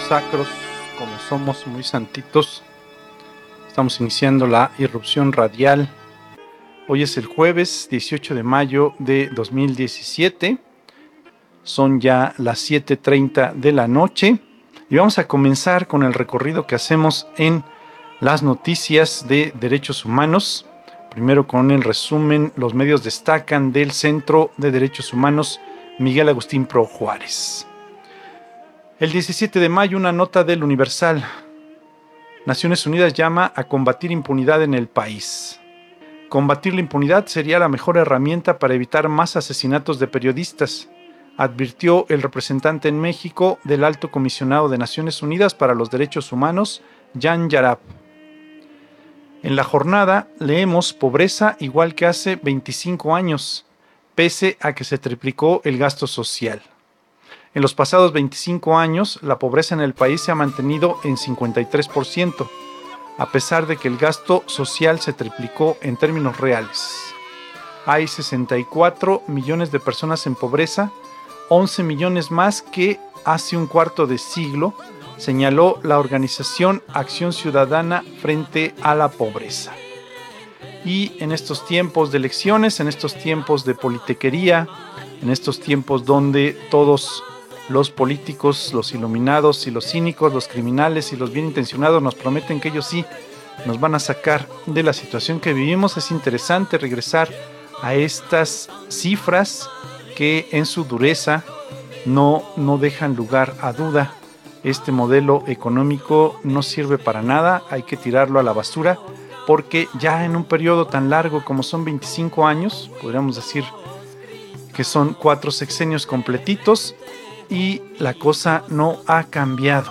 sacros, como somos muy santitos, estamos iniciando la irrupción radial. Hoy es el jueves 18 de mayo de 2017. Son ya las 7:30 de la noche y vamos a comenzar con el recorrido que hacemos en las noticias de derechos humanos. Primero con el resumen, los medios destacan del Centro de Derechos Humanos Miguel Agustín Pro Juárez. El 17 de mayo, una nota del Universal. Naciones Unidas llama a combatir impunidad en el país. Combatir la impunidad sería la mejor herramienta para evitar más asesinatos de periodistas, advirtió el representante en México del Alto Comisionado de Naciones Unidas para los Derechos Humanos, Jan Yarab. En la jornada leemos pobreza igual que hace 25 años, pese a que se triplicó el gasto social. En los pasados 25 años, la pobreza en el país se ha mantenido en 53%, a pesar de que el gasto social se triplicó en términos reales. Hay 64 millones de personas en pobreza, 11 millones más que hace un cuarto de siglo, señaló la organización Acción Ciudadana frente a la pobreza. Y en estos tiempos de elecciones, en estos tiempos de politiquería, en estos tiempos donde todos los políticos, los iluminados y los cínicos, los criminales y los bien intencionados nos prometen que ellos sí nos van a sacar de la situación que vivimos, es interesante regresar a estas cifras que en su dureza no dejan lugar a duda. Este modelo económico no sirve para nada, hay que tirarlo a la basura, porque ya en un periodo tan largo como son 25 años, podríamos decir que son 4 sexenios completitos, y la cosa no ha cambiado.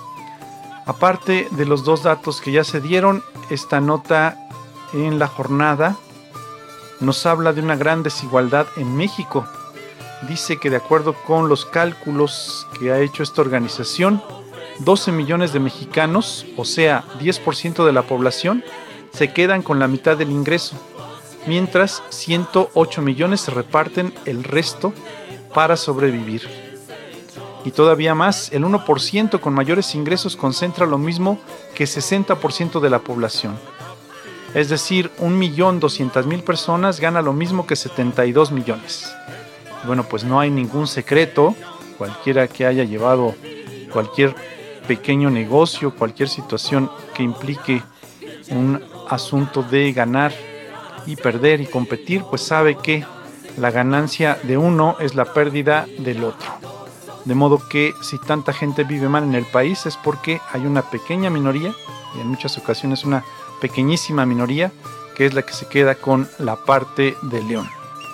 Aparte de los 2 datos que ya se dieron, esta nota en la jornada nos habla de una gran desigualdad en México. Dice que de acuerdo con los cálculos que ha hecho esta organización, 12 millones de mexicanos, o sea, 10% de la población, se quedan con la mitad del ingreso, mientras 108 millones se reparten el resto para sobrevivir. Y todavía más, el 1% con mayores ingresos concentra lo mismo que 60% de la población. Es decir, 1.200.000 personas gana lo mismo que 72 millones. Bueno, pues no hay ningún secreto, cualquiera que haya llevado cualquier pequeño negocio, cualquier situación que implique un asunto de ganar y perder y competir, pues sabe que la ganancia de uno es la pérdida del otro. De modo que si tanta gente vive mal en el país es porque hay una pequeña minoría, y en muchas ocasiones una pequeñísima minoría, que es la que se queda con la parte de león.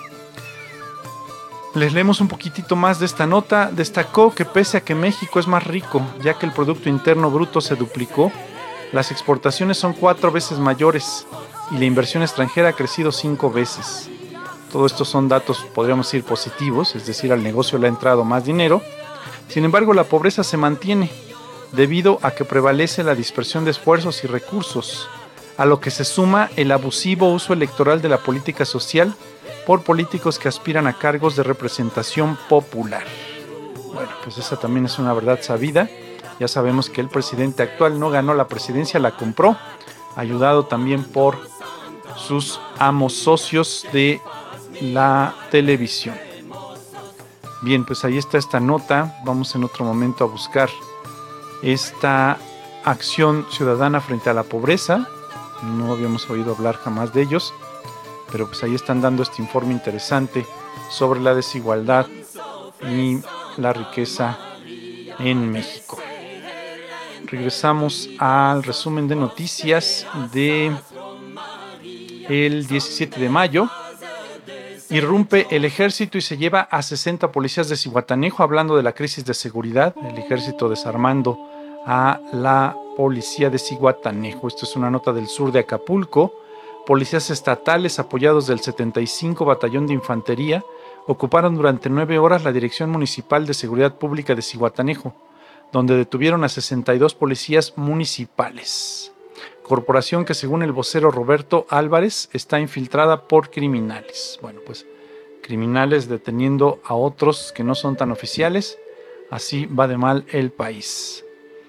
Les leemos un poquitito más de esta nota. Destacó que pese a que México es más rico, ya que el Producto Interno Bruto se duplicó, las exportaciones son 4 veces mayores y la inversión extranjera ha crecido 5 veces. Todo esto son datos, podríamos decir, positivos, es decir, al negocio le ha entrado más dinero. Sin embargo, la pobreza se mantiene debido a que prevalece la dispersión de esfuerzos y recursos, a lo que se suma el abusivo uso electoral de la política social por políticos que aspiran a cargos de representación popular. Bueno, pues esa también es una verdad sabida. Ya sabemos que el presidente actual no ganó la presidencia, la compró, ayudado también por sus amos socios de la televisión. Bien, pues ahí está esta nota. Vamos en otro momento a buscar esta acción ciudadana frente a la pobreza. No habíamos oído hablar jamás de ellos, pero pues ahí están dando este informe interesante sobre la desigualdad y la riqueza en México. Regresamos al resumen de noticias de el 17 de mayo. Irrumpe el ejército y se lleva a 60 policías de Zihuatanejo, hablando de la crisis de seguridad, el ejército desarmando a la policía de Zihuatanejo. Esto es una nota del sur de Acapulco. Policías estatales apoyados del 75 Batallón de Infantería ocuparon durante 9 horas la Dirección Municipal de Seguridad Pública de Zihuatanejo, donde detuvieron a 62 policías municipales. Corporación que, según el vocero Roberto Álvarez, está infiltrada por criminales. Bueno, pues criminales deteniendo a otros que no son tan oficiales. Así va de mal el país.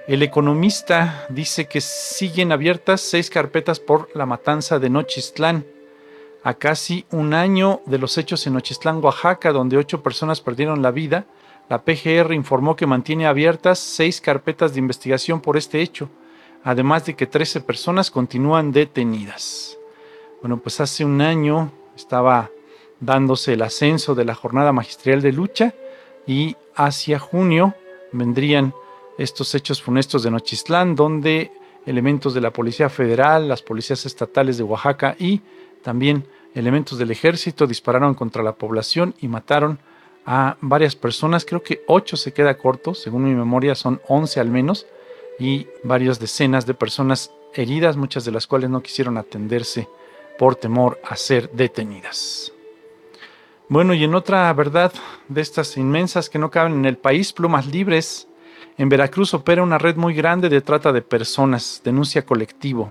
El Economista dice que siguen abiertas 6 carpetas por la matanza de Nochistlán. A casi un año de los hechos en Nochistlán, Oaxaca, donde 8 personas perdieron la vida, la PGR informó que mantiene abiertas 6 carpetas de investigación por este hecho, además de que 13 personas continúan detenidas. Bueno, pues hace un año estaba dándose el ascenso de la jornada magisterial de lucha y hacia junio vendrían estos hechos funestos de Nochistlán, donde elementos de la Policía Federal, las policías estatales de Oaxaca y también elementos del ejército dispararon contra la población y mataron a varias personas. Creo que 8 se queda corto, según mi memoria son 11 al menos, y varias decenas de personas heridas, muchas de las cuales no quisieron atenderse por temor a ser detenidas. Bueno, y en otra verdad de estas inmensas que no caben en el país, plumas libres. En Veracruz opera una red muy grande de trata de personas, denuncia colectivo.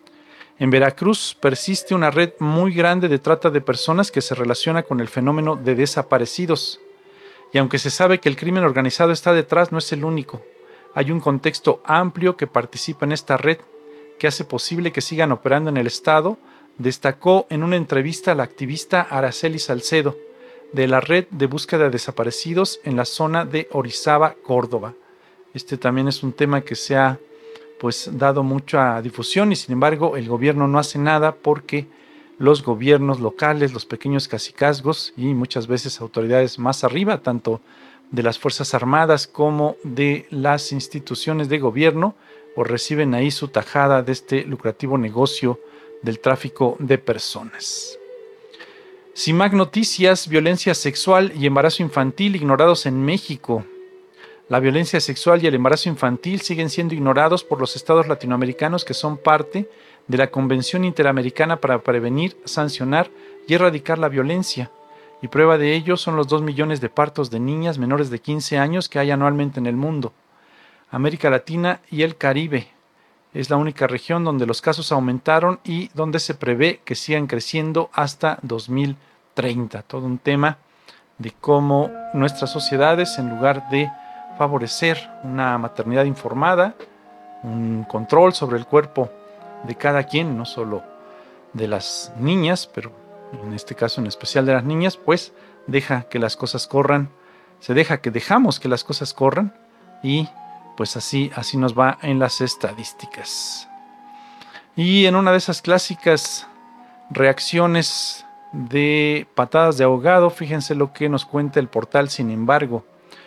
En Veracruz persiste una red muy grande de trata de personas que se relaciona con el fenómeno de desaparecidos. Y aunque se sabe que el crimen organizado está detrás, no es el único. Hay un contexto amplio que participa en esta red, que hace posible que sigan operando en el estado, destacó en una entrevista la activista Araceli Salcedo, de la red de búsqueda de desaparecidos en la zona de Orizaba, Córdoba. Este también es un tema que se ha dado mucha difusión y sin embargo el gobierno no hace nada porque los gobiernos locales, los pequeños cacicazgos y muchas veces autoridades más arriba, tanto de las Fuerzas Armadas como de las instituciones de gobierno, pues reciben ahí su tajada de este lucrativo negocio del tráfico de personas. CIMAC Noticias, violencia sexual y embarazo infantil ignorados en México. La violencia sexual y el embarazo infantil siguen siendo ignorados por los estados latinoamericanos que son parte de la Convención Interamericana para prevenir, sancionar y erradicar la violencia. Y prueba de ello son los 2 millones de partos de niñas menores de 15 años que hay anualmente en el mundo. América Latina y el Caribe es la única región donde los casos aumentaron y donde se prevé que sigan creciendo hasta 2030. Todo un tema de cómo nuestras sociedades, en lugar de favorecer una maternidad informada, un control sobre el cuerpo de cada quien, no solo de las niñas, pero en este caso en especial de las niñas, pues deja que las cosas corran, dejamos que las cosas corran y pues así nos va en las estadísticas. Y en una de esas clásicas reacciones de patadas de ahogado, fíjense lo que nos cuenta el portal Sin Embargo.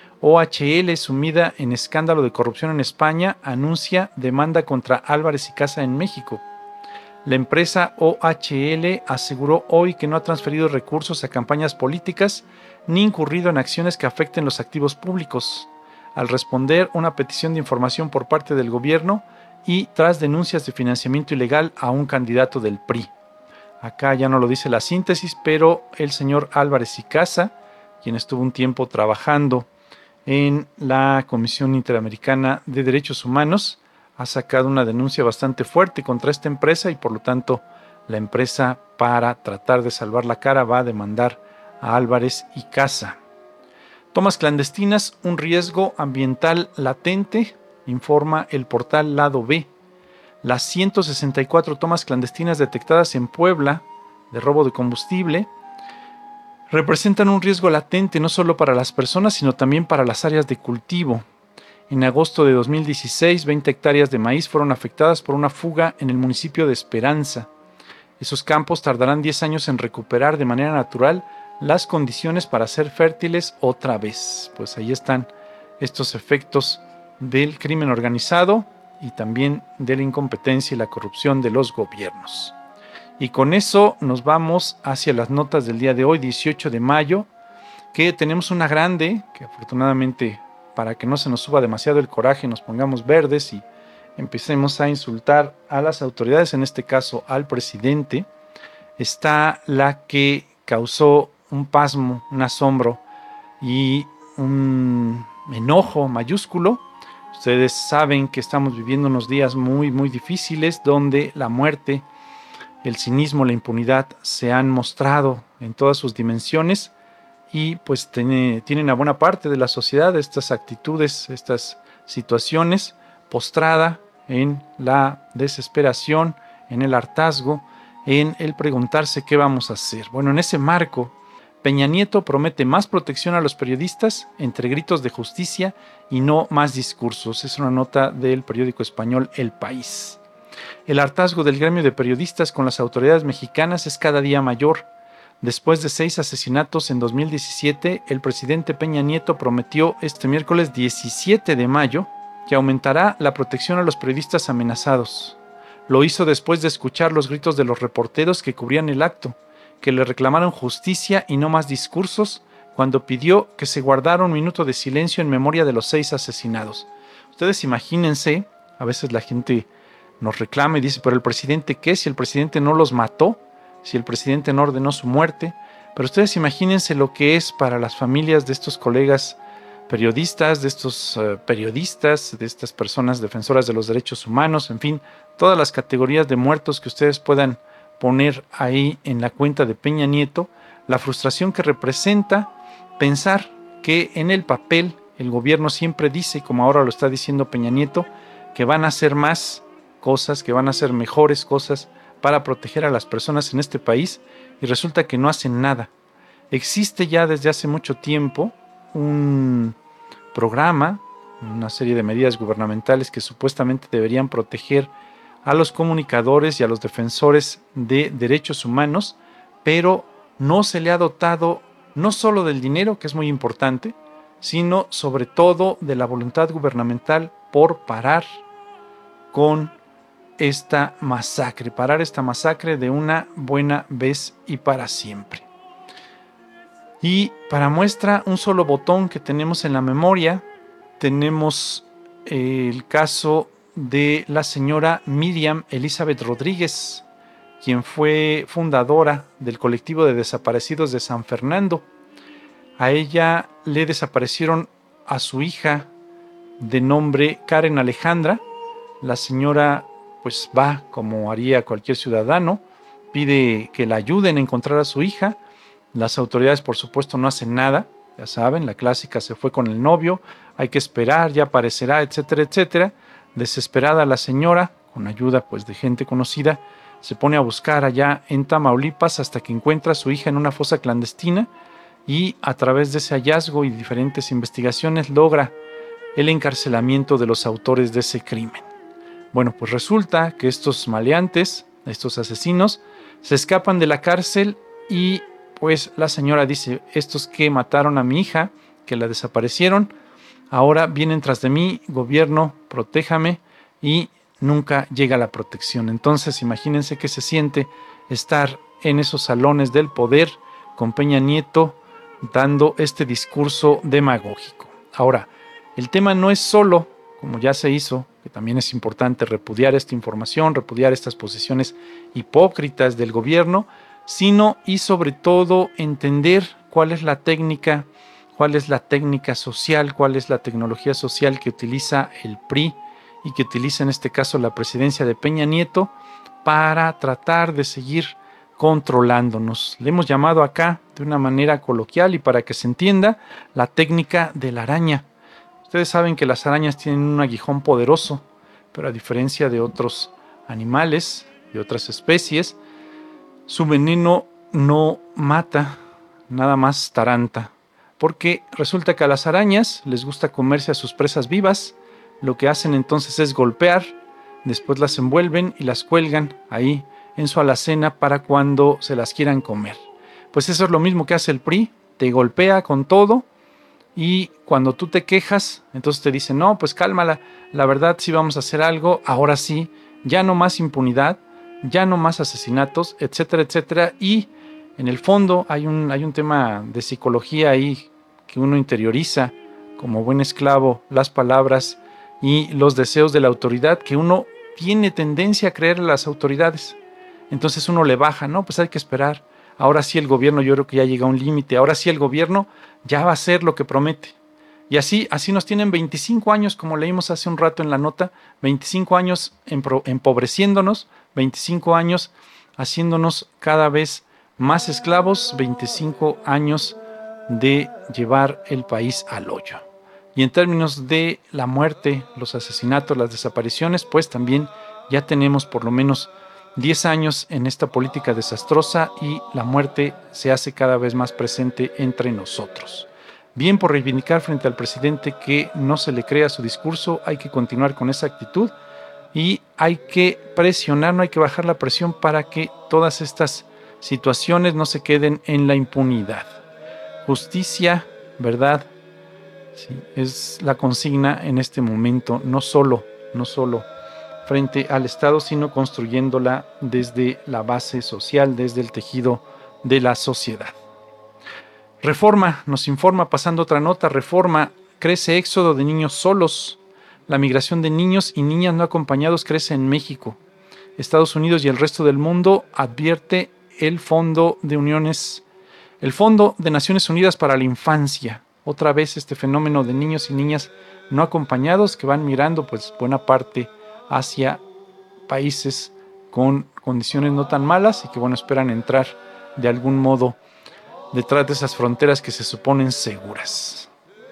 OHL, sumida en escándalo de corrupción en España, anuncia demanda contra Álvarez y Casa en México. La empresa OHL aseguró hoy que no ha transferido recursos a campañas políticas ni incurrido en acciones que afecten los activos públicos, al responder una petición de información por parte del gobierno y tras denuncias de financiamiento ilegal a un candidato del PRI. Acá ya no lo dice la síntesis, pero el señor Álvarez y Casa, quien estuvo un tiempo trabajando en la Comisión Interamericana de Derechos Humanos, ha sacado una denuncia bastante fuerte contra esta empresa y por lo tanto la empresa, para tratar de salvar la cara, va a demandar a Álvarez y Casa. Tomas clandestinas, un riesgo ambiental latente, informa el portal Lado B. Las 164 tomas clandestinas detectadas en Puebla de robo de combustible representan un riesgo latente no solo para las personas, sino también para las áreas de cultivo. En agosto de 2016, 20 hectáreas de maíz fueron afectadas por una fuga en el municipio de Esperanza. Esos campos tardarán 10 años en recuperar de manera natural las condiciones para ser fértiles otra vez. Pues ahí están estos efectos del crimen organizado y también de la incompetencia y la corrupción de los gobiernos. Y con eso nos vamos hacia las notas del día de hoy, 18 de mayo, que tenemos una grande, que afortunadamente, para que no se nos suba demasiado el coraje, nos pongamos verdes y empecemos a insultar a las autoridades, en este caso al presidente. Está la que causó un pasmo, un asombro y un enojo mayúsculo. Ustedes saben que estamos viviendo unos días muy, muy difíciles donde la muerte, el cinismo, la impunidad se han mostrado en todas sus dimensiones y pues tienen a buena parte de la sociedad estas actitudes, estas situaciones, postrada en la desesperación, en el hartazgo, en el preguntarse qué vamos a hacer. Bueno, en ese marco, Peña Nieto promete más protección a los periodistas entre gritos de justicia y no más discursos. Es una nota del periódico español El País. El hartazgo del gremio de periodistas con las autoridades mexicanas es cada día mayor. Después de 6 asesinatos en 2017, el presidente Peña Nieto prometió este miércoles 17 de mayo que aumentará la protección a los periodistas amenazados. Lo hizo después de escuchar los gritos de los reporteros que cubrían el acto, que le reclamaron justicia y no más discursos, cuando pidió que se guardara un minuto de silencio en memoria de los 6 asesinados. Ustedes imagínense, a veces la gente nos reclama y dice, pero el presidente, ¿qué? Si el presidente no los mató, si el presidente no ordenó su muerte. Pero ustedes imagínense lo que es para las familias de estos colegas periodistas, de estos periodistas, de estas personas defensoras de los derechos humanos, en fin, todas las categorías de muertos que ustedes puedan poner ahí en la cuenta de Peña Nieto, la frustración que representa pensar que en el papel el gobierno siempre dice, como ahora lo está diciendo Peña Nieto, que van a hacer más cosas, que van a hacer mejores cosas para proteger a las personas en este país, y resulta que no hacen nada. Existe ya desde hace mucho tiempo un programa, una serie de medidas gubernamentales que supuestamente deberían proteger a los comunicadores y a los defensores de derechos humanos, pero no se le ha dotado no solo del dinero, que es muy importante, sino sobre todo de la voluntad gubernamental por parar con esta masacre, parar esta masacre de una buena vez y para siempre. Y para muestra, un solo botón que tenemos en la memoria, tenemos el caso de la señora Miriam Elizabeth Rodríguez, quien fue fundadora del colectivo de desaparecidos de San Fernando. A ella le desaparecieron a su hija de nombre Karen Alejandra. La señora pues va, como haría cualquier ciudadano, pide que la ayuden a encontrar a su hija. Las autoridades, por supuesto, no hacen nada. Ya saben, la clásica, se fue con el novio, hay que esperar, ya aparecerá, etcétera, etcétera. Desesperada la señora, con ayuda pues de gente conocida, se pone a buscar allá en Tamaulipas hasta que encuentra a su hija en una fosa clandestina, y a través de ese hallazgo y diferentes investigaciones logra el encarcelamiento de los autores de ese crimen. Bueno, pues resulta que estos maleantes, estos asesinos, se escapan de la cárcel y pues la señora dice, estos que mataron a mi hija, que la desaparecieron, ahora vienen tras de mí, gobierno, protéjame, y nunca llega la protección. Entonces imagínense qué se siente estar en esos salones del poder con Peña Nieto dando este discurso demagógico. Ahora, el tema no es solo, como ya se hizo, que también es importante repudiar esta información, repudiar estas posiciones hipócritas del gobierno, sino y sobre todo entender cuál es la técnica social, cuál es la tecnología social que utiliza el PRI y que utiliza en este caso la presidencia de Peña Nieto para tratar de seguir controlándonos. Le hemos llamado acá de una manera coloquial y para que se entienda, la técnica de la araña. Ustedes saben que las arañas tienen un aguijón poderoso, pero a diferencia de otros animales, de otras especies, su veneno no mata, nada más taranta, porque resulta que a las arañas les gusta comerse a sus presas vivas. Lo que hacen entonces es golpear, después las envuelven y las cuelgan ahí en su alacena para cuando se las quieran comer. Pues eso es lo mismo que hace el PRI, te golpea con todo, y cuando tú te quejas, entonces te dicen, no, pues cálmala, la verdad sí vamos a hacer algo, ahora sí, ya no más impunidad, ya no más asesinatos, etcétera, etcétera. Y en el fondo hay un tema de psicología ahí que uno interioriza como buen esclavo las palabras y los deseos de la autoridad, que uno tiene tendencia a creer en las autoridades. Entonces uno le baja, no, pues hay que esperar. Ahora sí el gobierno, yo creo que ya llega a un límite, ahora sí el gobierno ya va a hacer lo que promete. Y así nos tienen 25 años, como leímos hace un rato en la nota, 25 años empobreciéndonos, 25 años haciéndonos cada vez más esclavos, 25 años de llevar el país al hoyo. Y en términos de la muerte, los asesinatos, las desapariciones, pues también ya tenemos por lo menos 10 años en esta política desastrosa y la muerte se hace cada vez más presente entre nosotros. Bien por reivindicar frente al presidente que no se le crea su discurso, hay que continuar con esa actitud y hay que presionar, no hay que bajar la presión para que todas estas situaciones no se queden en la impunidad. Justicia, verdad, sí, es la consigna en este momento, no solo frente al Estado, sino construyéndola desde la base social, desde el tejido de la sociedad. Reforma, nos informa, pasando otra nota, Reforma, crece éxodo de niños solos. La migración de niños y niñas no acompañados crece en México. Estados Unidos y el resto del mundo advierte el Fondo de Naciones Unidas para la Infancia. Otra vez este fenómeno de niños y niñas no acompañados que van migrando pues buena parte hacia países con condiciones no tan malas y que bueno esperan entrar de algún modo detrás de esas fronteras que se suponen seguras.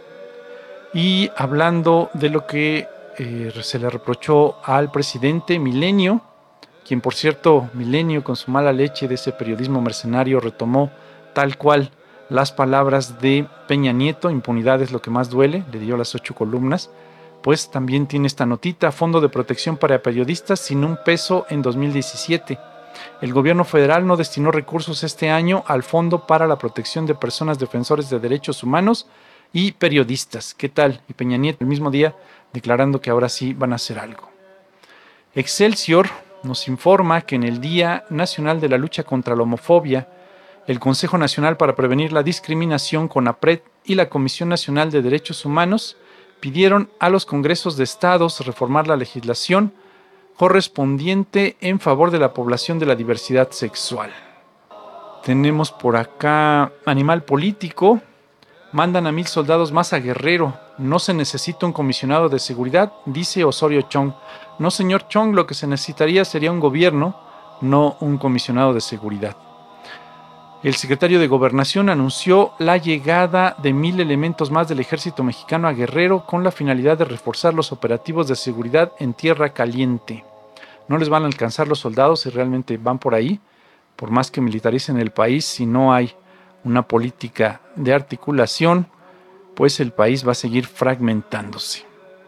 Y hablando de lo que se le reprochó al presidente Milenio, quien por cierto Milenio con su mala leche de ese periodismo mercenario retomó tal cual las palabras de Peña Nieto, impunidad es lo que más duele, le dio las 8 columnas, pues también tiene esta notita, Fondo de Protección para Periodistas sin un peso en 2017. El gobierno federal no destinó recursos este año al Fondo para la Protección de Personas Defensores de Derechos Humanos y Periodistas. ¿Qué tal? Y Peña Nieto el mismo día declarando que ahora sí van a hacer algo. Excelsior nos informa que en el Día Nacional de la Lucha contra la Homofobia, el Consejo Nacional para Prevenir la Discriminación, CONAPRED, y la Comisión Nacional de Derechos Humanos pidieron a los congresos de estados reformar la legislación correspondiente en favor de la población de la diversidad sexual. Tenemos por acá Animal Político. Mandan a 1,000 soldados más a Guerrero. No se necesita un comisionado de seguridad, dice Osorio Chong. No, señor Chong, lo que se necesitaría sería un gobierno, no un comisionado de seguridad. El secretario de Gobernación anunció la llegada de 1,000 elementos más del ejército mexicano a Guerrero con la finalidad de reforzar los operativos de seguridad en Tierra Caliente. No les van a alcanzar los soldados si realmente van por ahí, por más que militaricen el país, si no hay una política de articulación, pues el país va a seguir fragmentándose.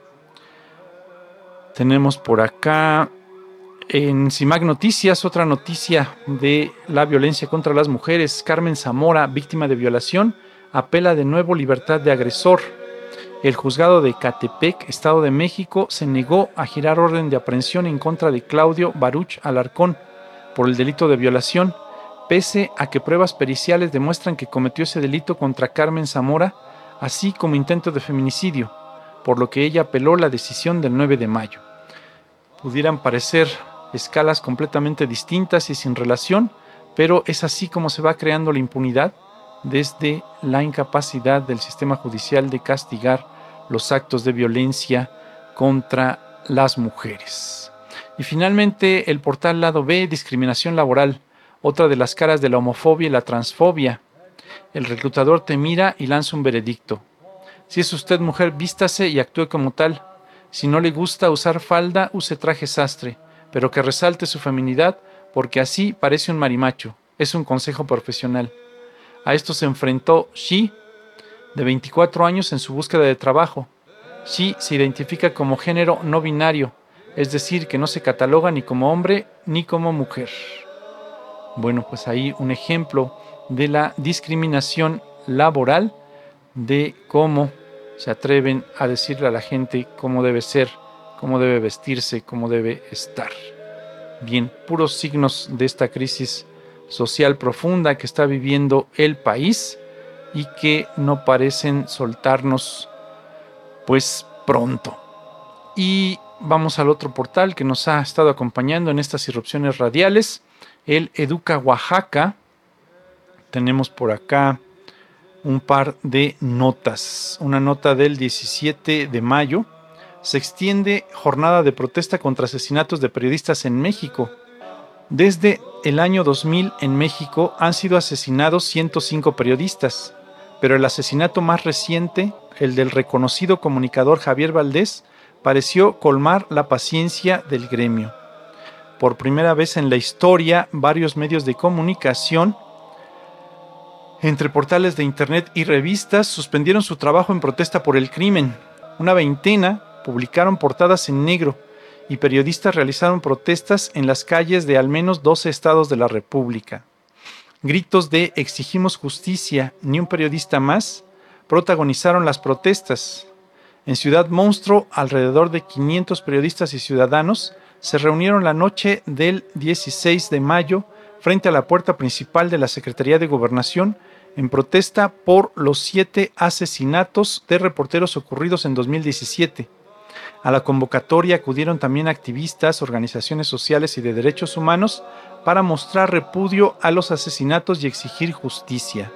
Tenemos por acá en CIMAC Noticias otra noticia de la violencia contra las mujeres. Carmen Zamora, víctima de violación, apela de nuevo libertad de agresor. El juzgado de Ecatepec, Estado de México, se negó a girar orden de aprehensión en contra de Claudio Baruch Alarcón por el delito de violación, pese a que pruebas periciales demuestran que cometió ese delito contra Carmen Zamora, así como intento de feminicidio, por lo que ella apeló la decisión del 9 de mayo. Pudieran parecer escalas completamente distintas y sin relación, pero es así como se va creando la impunidad desde la incapacidad del sistema judicial de castigar los actos de violencia contra las mujeres. Y finalmente el portal Lado B, discriminación laboral, otra de las caras de la homofobia y la transfobia. El reclutador te mira y lanza un veredicto. Si es usted mujer, vístase y actúe como tal. Si no le gusta usar falda, use traje sastre, pero que resalte su feminidad, porque así parece un marimacho. Es un consejo profesional. A esto se enfrentó Xi, de 24 años, en su búsqueda de trabajo. Xi se identifica como género no binario, es decir, que no se cataloga ni como hombre ni como mujer. Bueno, pues ahí un ejemplo de la discriminación laboral, de cómo se atreven a decirle a la gente cómo debe ser, cómo debe vestirse, cómo debe estar. Bien, puros signos de esta crisis social profunda que está viviendo el país y que no parecen soltarnos pues pronto. Y vamos al otro portal que nos ha estado acompañando en estas irrupciones radiales, el Educa Oaxaca. Tenemos por acá un par de notas. Una nota del 17 de mayo. Se extiende jornada de protesta contra asesinatos de periodistas en México. Desde el año 2000 en México han sido asesinados 105 periodistas. pero el asesinato más reciente, el del reconocido comunicador Javier Valdés, pareció colmar la paciencia del gremio. Por primera vez en la historia, varios medios de comunicación, entre portales de internet y revistas, suspendieron su trabajo en protesta por el crimen. Una veintena publicaron portadas en negro y periodistas realizaron protestas en las calles de al menos 12 estados de la República. Gritos de "exigimos justicia, ni un periodista más" protagonizaron las protestas. En Ciudad Monstruo, alrededor de 500 periodistas y ciudadanos se reunieron la noche del 16 de mayo frente a la puerta principal de la Secretaría de Gobernación en protesta por los 7 asesinatos de reporteros ocurridos en 2017. A la convocatoria acudieron también activistas, organizaciones sociales y de derechos humanos para mostrar repudio a los asesinatos y exigir justicia.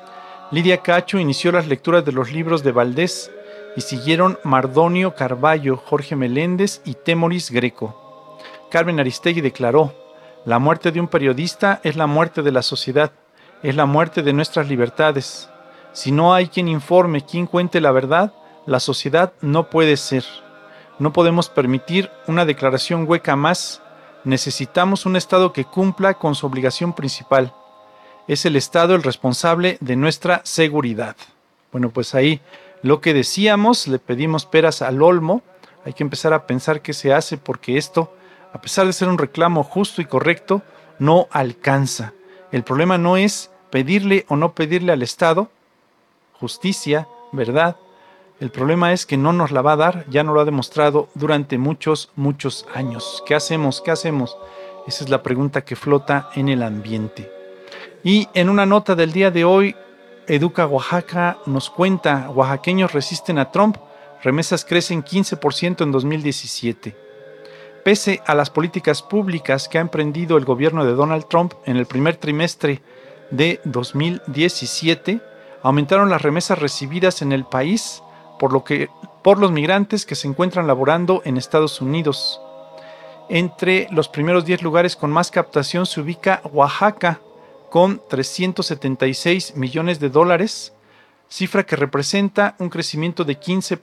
Lidia Cacho inició las lecturas de los libros de Valdés y siguieron Mardonio Carballo, Jorge Meléndez y Temoris Greco. Carmen Aristegui declaró: "La muerte de un periodista es la muerte de la sociedad, es la muerte de nuestras libertades. Si no hay quien informe, quien cuente la verdad, la sociedad no puede ser. No podemos permitir una declaración hueca más. Necesitamos un Estado que cumpla con su obligación principal. Es el Estado el responsable de nuestra seguridad". Bueno, pues ahí lo que decíamos, le pedimos peras al olmo. Hay que empezar a pensar qué se hace, porque esto, a pesar de ser un reclamo justo y correcto, no alcanza. El problema no es pedirle o no pedirle al Estado justicia, verdad. El problema es que no nos la va a dar, ya nos lo ha demostrado durante muchos años. ¿Qué hacemos? ¿Qué hacemos? Esa es la pregunta que flota en el ambiente. Y en una nota del día de hoy, Educa Oaxaca nos cuenta: oaxaqueños resisten a Trump, remesas crecen 15% en 2017. Pese a las políticas públicas que ha emprendido el gobierno de Donald Trump en el primer trimestre de 2017, aumentaron las remesas recibidas en el país por los migrantes que se encuentran laborando en Estados Unidos. Entre los primeros 10 lugares con más captación se ubica Oaxaca, con 376 millones de dólares, cifra que representa un crecimiento de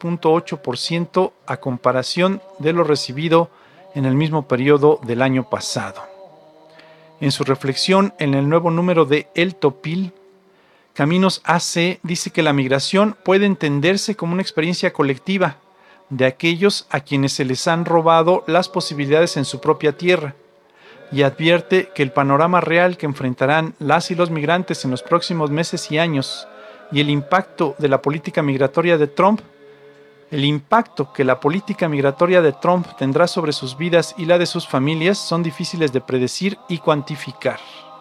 15.8% a comparación de lo recibido en el mismo periodo del año pasado. En su reflexión en el nuevo número de El Topil, Caminos AC dice que la migración puede entenderse como una experiencia colectiva de aquellos a quienes se les han robado las posibilidades en su propia tierra, y advierte que el panorama real que enfrentarán las y los migrantes en los próximos meses y años y el impacto de la política migratoria de Trump, tendrá sobre sus vidas y la de sus familias son difíciles de predecir y cuantificar.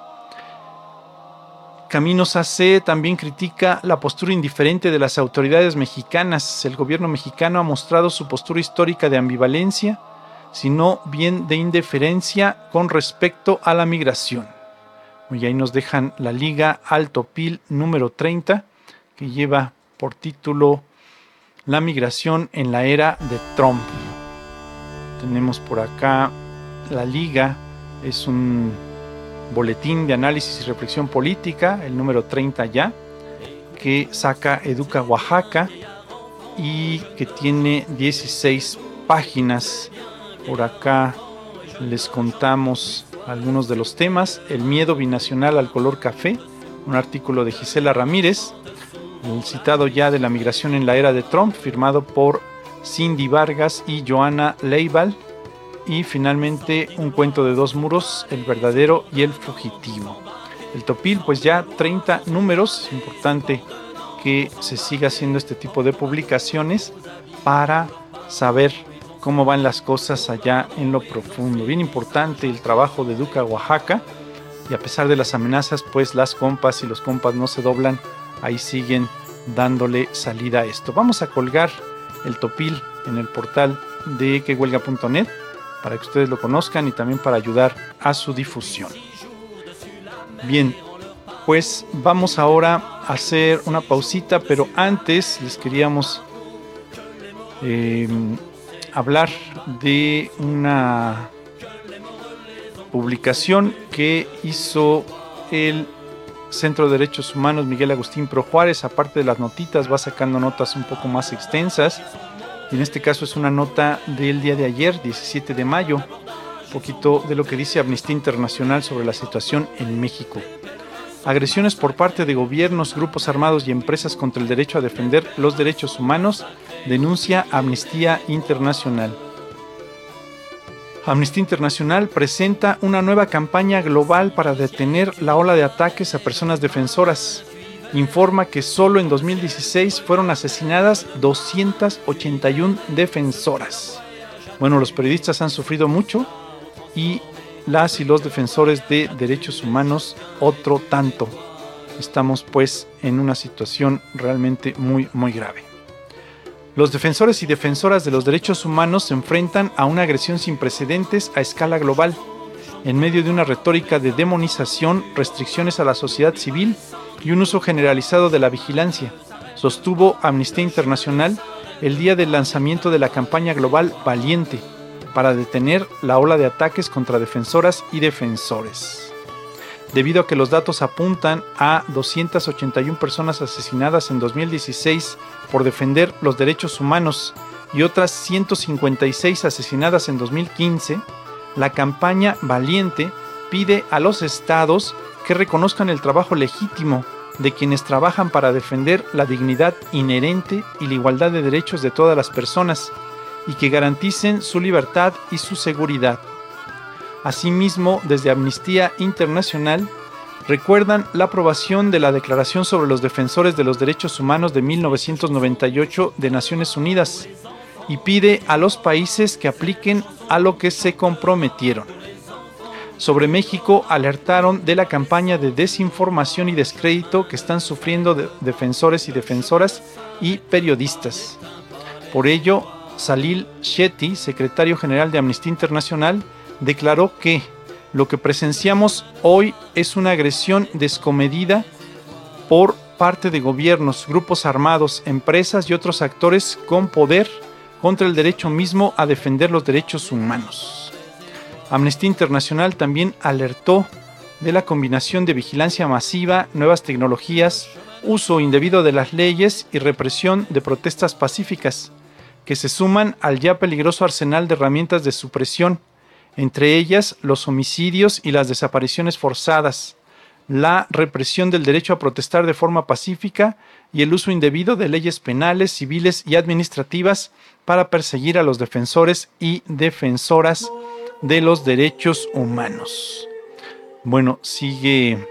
Caminos AC también critica la postura indiferente de las autoridades mexicanas. El gobierno mexicano ha mostrado su postura histórica de ambivalencia, sino bien de indiferencia con respecto a la migración. Y ahí nos dejan la liga al Topil número 30, que lleva por título La migración en la era de Trump. Tenemos por acá la liga, es un boletín de análisis y reflexión política, el número 30 ya, que saca Educa Oaxaca y que tiene 16 páginas. Por acá les contamos algunos de los temas: el miedo binacional al color café, un artículo de Gisela Ramírez; el citado ya de la migración en la era de Trump, firmado por Cindy Vargas y Joana Leibal; y finalmente un cuento de 2 muros, El verdadero y el fugitivo. El Topil, pues ya 30 números. Es importante que se siga haciendo este tipo de publicaciones para saber cómo van las cosas allá en lo profundo. Bien importante el trabajo de Educa Oaxaca, y a pesar de las amenazas, pues las compas y los compas no se doblan, ahí siguen dándole salida a esto. Vamos a colgar el Topil en el portal de quehuelga.net para que ustedes lo conozcan y también para ayudar a su difusión. Bien, pues vamos ahora a hacer una pausita, pero antes les queríamos hablar de una publicación que hizo el Centro de Derechos Humanos Miguel Agustín Pro Juárez, aparte de las notitas, va sacando notas un poco más extensas. Y en este caso es una nota del día de ayer, 17 de mayo, un poquito de lo que dice Amnistía Internacional sobre la situación en México. Agresiones por parte de gobiernos, grupos armados y empresas contra el derecho a defender los derechos humanos, denuncia Amnistía Internacional. Amnistía Internacional presenta una nueva campaña global para detener la ola de ataques a personas defensoras. Informa que solo en 2016 fueron asesinadas 281 defensoras. Bueno, los periodistas han sufrido mucho y las y los defensores de derechos humanos otro tanto. Estamos pues en una situación realmente muy, muy grave. Los defensores y defensoras de los derechos humanos se enfrentan a una agresión sin precedentes a escala global, en medio de una retórica de demonización, restricciones a la sociedad civil y un uso generalizado de la vigilancia, sostuvo Amnistía Internacional el día del lanzamiento de la campaña global Valiente, para detener la ola de ataques contra defensoras y defensores. Debido a que los datos apuntan a 281 personas asesinadas en 2016 por defender los derechos humanos y otras 156 asesinadas en 2015, la campaña Valiente pide a los estados que reconozcan el trabajo legítimo de quienes trabajan para defender la dignidad inherente y la igualdad de derechos de todas las personas y que garanticen su libertad y su seguridad. Asimismo, desde Amnistía Internacional, recuerdan la aprobación de la Declaración sobre los Defensores de los Derechos Humanos de 1998 de Naciones Unidas y pide a los países que apliquen a lo que se comprometieron. Sobre México, alertaron de la campaña de desinformación y descrédito que están sufriendo defensores y defensoras y periodistas. Por ello, Salil Shetty, secretario general de Amnistía Internacional, declaró que lo que presenciamos hoy es una agresión descomedida por parte de gobiernos, grupos armados, empresas y otros actores con poder contra el derecho mismo a defender los derechos humanos. Amnistía Internacional también alertó de la combinación de vigilancia masiva, nuevas tecnologías, uso indebido de las leyes y represión de protestas pacíficas, que se suman al ya peligroso arsenal de herramientas de supresión, entre ellas los homicidios y las desapariciones forzadas, la represión del derecho a protestar de forma pacífica y el uso indebido de leyes penales, civiles y administrativas para perseguir a los defensores y defensoras de los derechos humanos. Bueno, sigue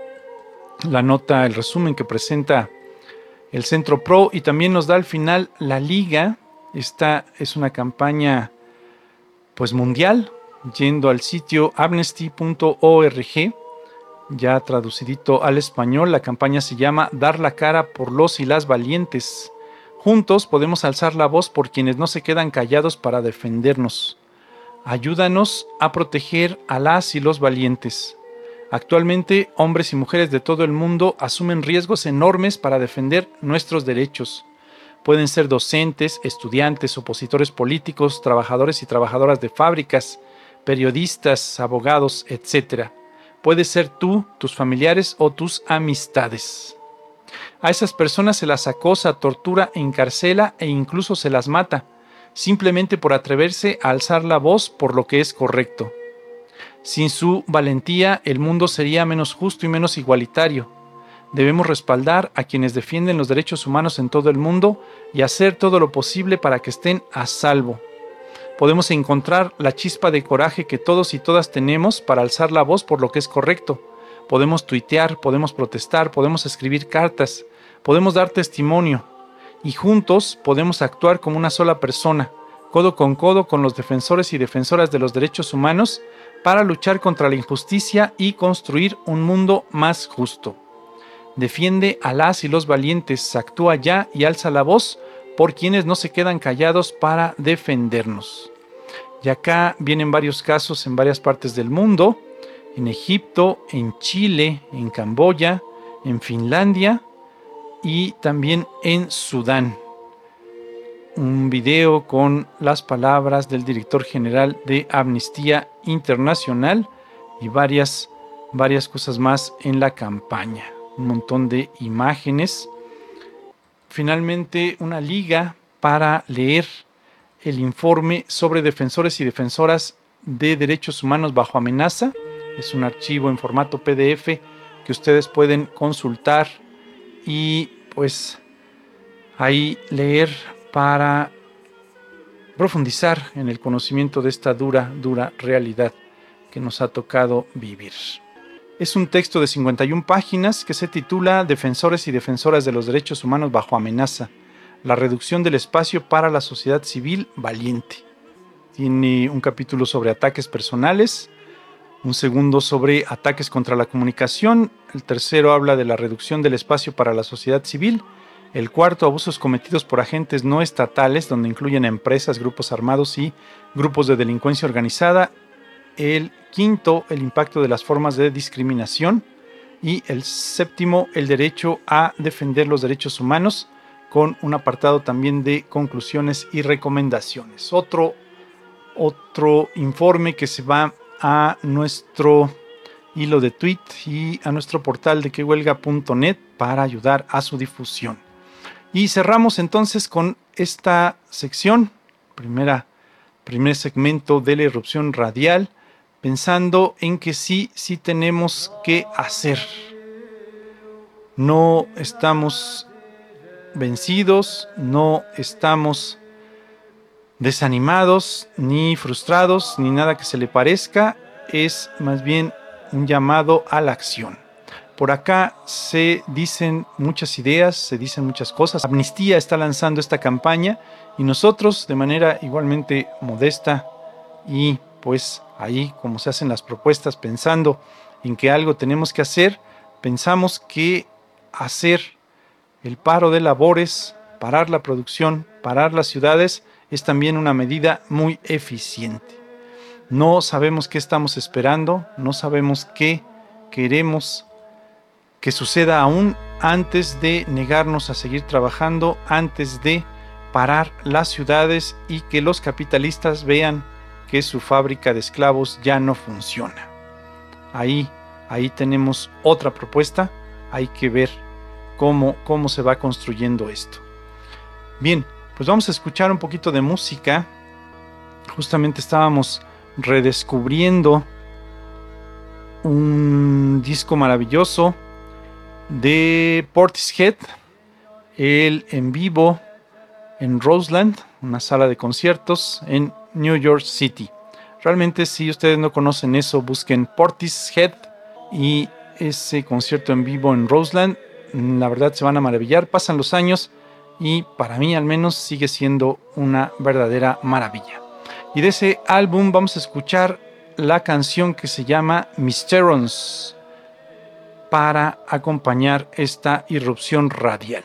la nota, el resumen que presenta el Centro Pro y también nos da al final la liga. Esta es una campaña pues mundial, yendo al sitio amnesty.org, ya traducidito al español. La campaña se llama Dar la cara por los y las valientes. Juntos podemos alzar la voz por quienes no se quedan callados para defendernos. Ayúdanos a proteger a las y los valientes. Actualmente, hombres y mujeres de todo el mundo asumen riesgos enormes para defender nuestros derechos. Pueden ser docentes, estudiantes, opositores políticos, trabajadores y trabajadoras de fábricas, periodistas, abogados, etc. Puede ser tú, tus familiares o tus amistades. A esas personas se las acosa, tortura, encarcela e incluso se las mata, simplemente por atreverse a alzar la voz por lo que es correcto. Sin su valentía, el mundo sería menos justo y menos igualitario. Debemos respaldar a quienes defienden los derechos humanos en todo el mundo y hacer todo lo posible para que estén a salvo. Podemos encontrar la chispa de coraje que todos y todas tenemos para alzar la voz por lo que es correcto. Podemos tuitear, podemos protestar, podemos escribir cartas, podemos dar testimonio y juntos podemos actuar como una sola persona, codo con los defensores y defensoras de los derechos humanos para luchar contra la injusticia y construir un mundo más justo. Defiende a las y los valientes, actúa ya y alza la voz por quienes no se quedan callados para defendernos. Y acá vienen varios casos en varias partes del mundo, en Egipto, en Chile, en Camboya, en Finlandia y también en Sudán. Un video con las palabras del director general de Amnistía Internacional y varias varias cosas más en la campaña, un montón de imágenes. Finalmente, una liga para leer el informe sobre defensores y defensoras de derechos humanos bajo amenaza. Es un archivo en formato PDF que ustedes pueden consultar y pues ahí leer para profundizar en el conocimiento de esta dura realidad que nos ha tocado vivir. Es un texto de 51 páginas que se titula Defensores y defensoras de los derechos humanos bajo amenaza, la reducción del espacio para la sociedad civil valiente. Tiene un capítulo sobre ataques personales, un segundo sobre ataques contra la comunicación, el tercero habla de la reducción del espacio para la sociedad civil, el cuarto, abusos cometidos por agentes no estatales, donde incluyen empresas, grupos armados y grupos de delincuencia organizada. El quinto, el impacto de las formas de discriminación. Y el séptimo, el derecho a defender los derechos humanos, con un apartado también de conclusiones y recomendaciones. Otro informe que se va a nuestro hilo de tweet y a nuestro portal de quehuelga.net para ayudar a su difusión. Y cerramos entonces con esta sección, primer segmento de la irrupción radial, pensando en que sí tenemos que hacer. No estamos vencidos, no estamos desanimados, ni frustrados, ni nada que se le parezca. Es más bien un llamado a la acción. Por acá se dicen muchas ideas, se dicen muchas cosas. Amnistía está lanzando esta campaña y nosotros, de manera igualmente modesta y pues ahí como se hacen las propuestas pensando en que algo tenemos que hacer, pensamos que hacer el paro de labores, parar la producción, parar las ciudades, es también una medida muy eficiente. No sabemos qué estamos esperando, no sabemos qué queremos que suceda aún antes de negarnos a seguir trabajando, antes de parar las ciudades y que los capitalistas vean que su fábrica de esclavos ya no funciona. Ahí tenemos otra propuesta, hay que ver cómo se va construyendo esto. Bien, pues vamos a escuchar un poquito de música. Justamente estábamos redescubriendo un disco maravilloso de Portishead, el en vivo en Roseland, una sala de conciertos en New York City. Realmente, si ustedes no conocen eso, busquen Portishead y ese concierto en vivo en Roseland. La verdad se van a maravillar. Pasan los años y para mí al menos sigue siendo una verdadera maravilla. Y de ese álbum vamos a escuchar la canción que se llama Mysterons para acompañar esta irrupción radial.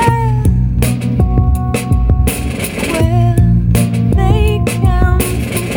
They can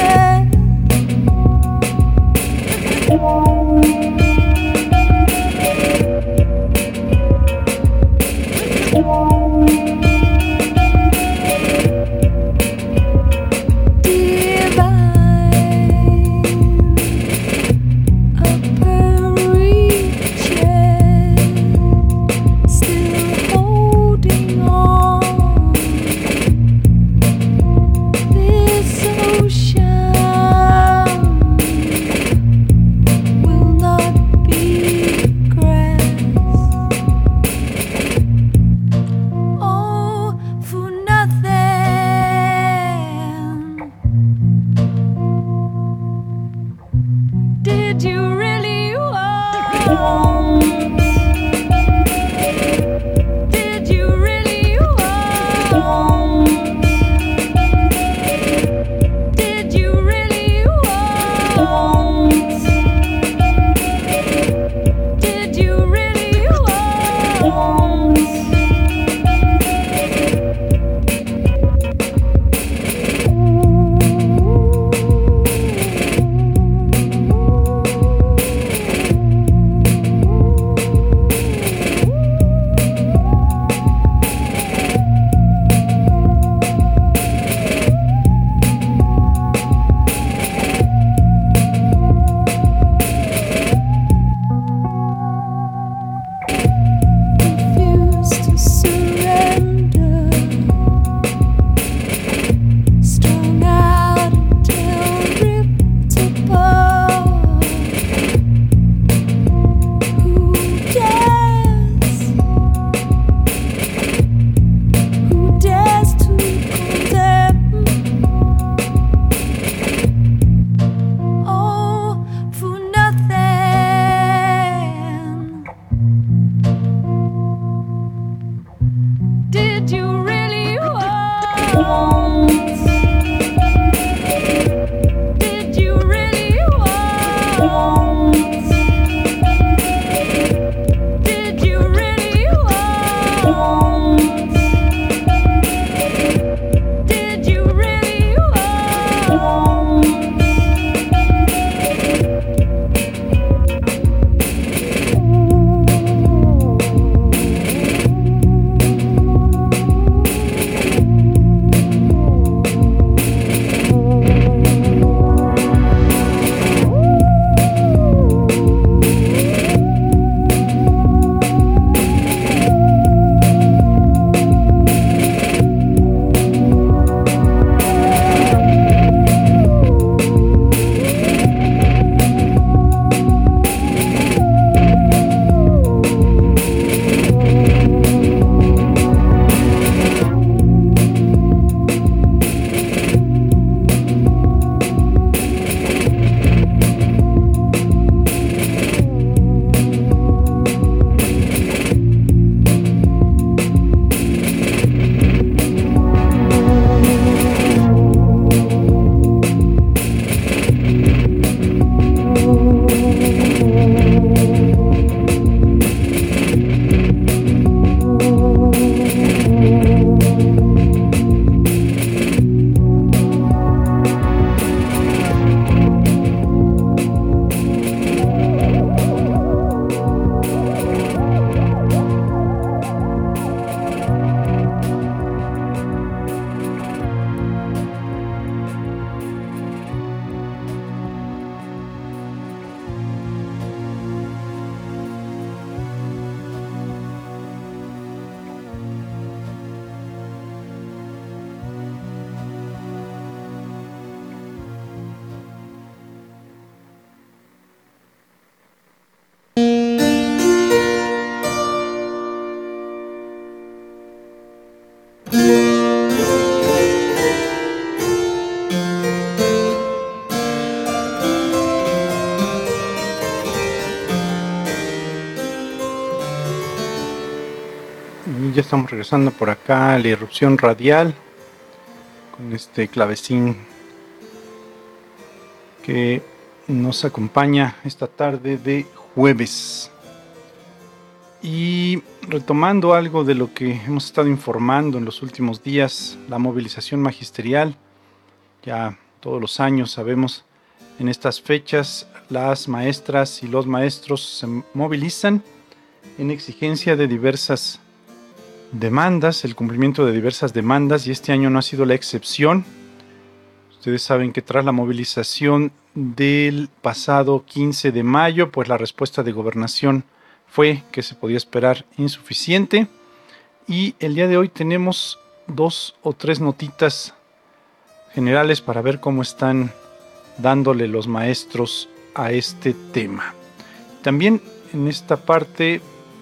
Did you really want? Did you really want? Did you really want? Did you really want? Ya estamos regresando por acá a la irrupción radial con este clavecín que nos acompaña esta tarde de jueves. Y retomando algo de lo que hemos estado informando en los últimos días, la movilización magisterial. Ya todos los años sabemos, en estas fechas las maestras y los maestros se movilizan en exigencia de diversas demandas, el cumplimiento de diversas demandas, y este año no ha sido la excepción. Ustedes saben que tras la movilización del pasado 15 de mayo, pues la respuesta de Gobernación fue que se podía esperar insuficiente, y el día de hoy tenemos 2 o 3 notitas generales para ver cómo están dándole los maestros a este tema. También en esta parte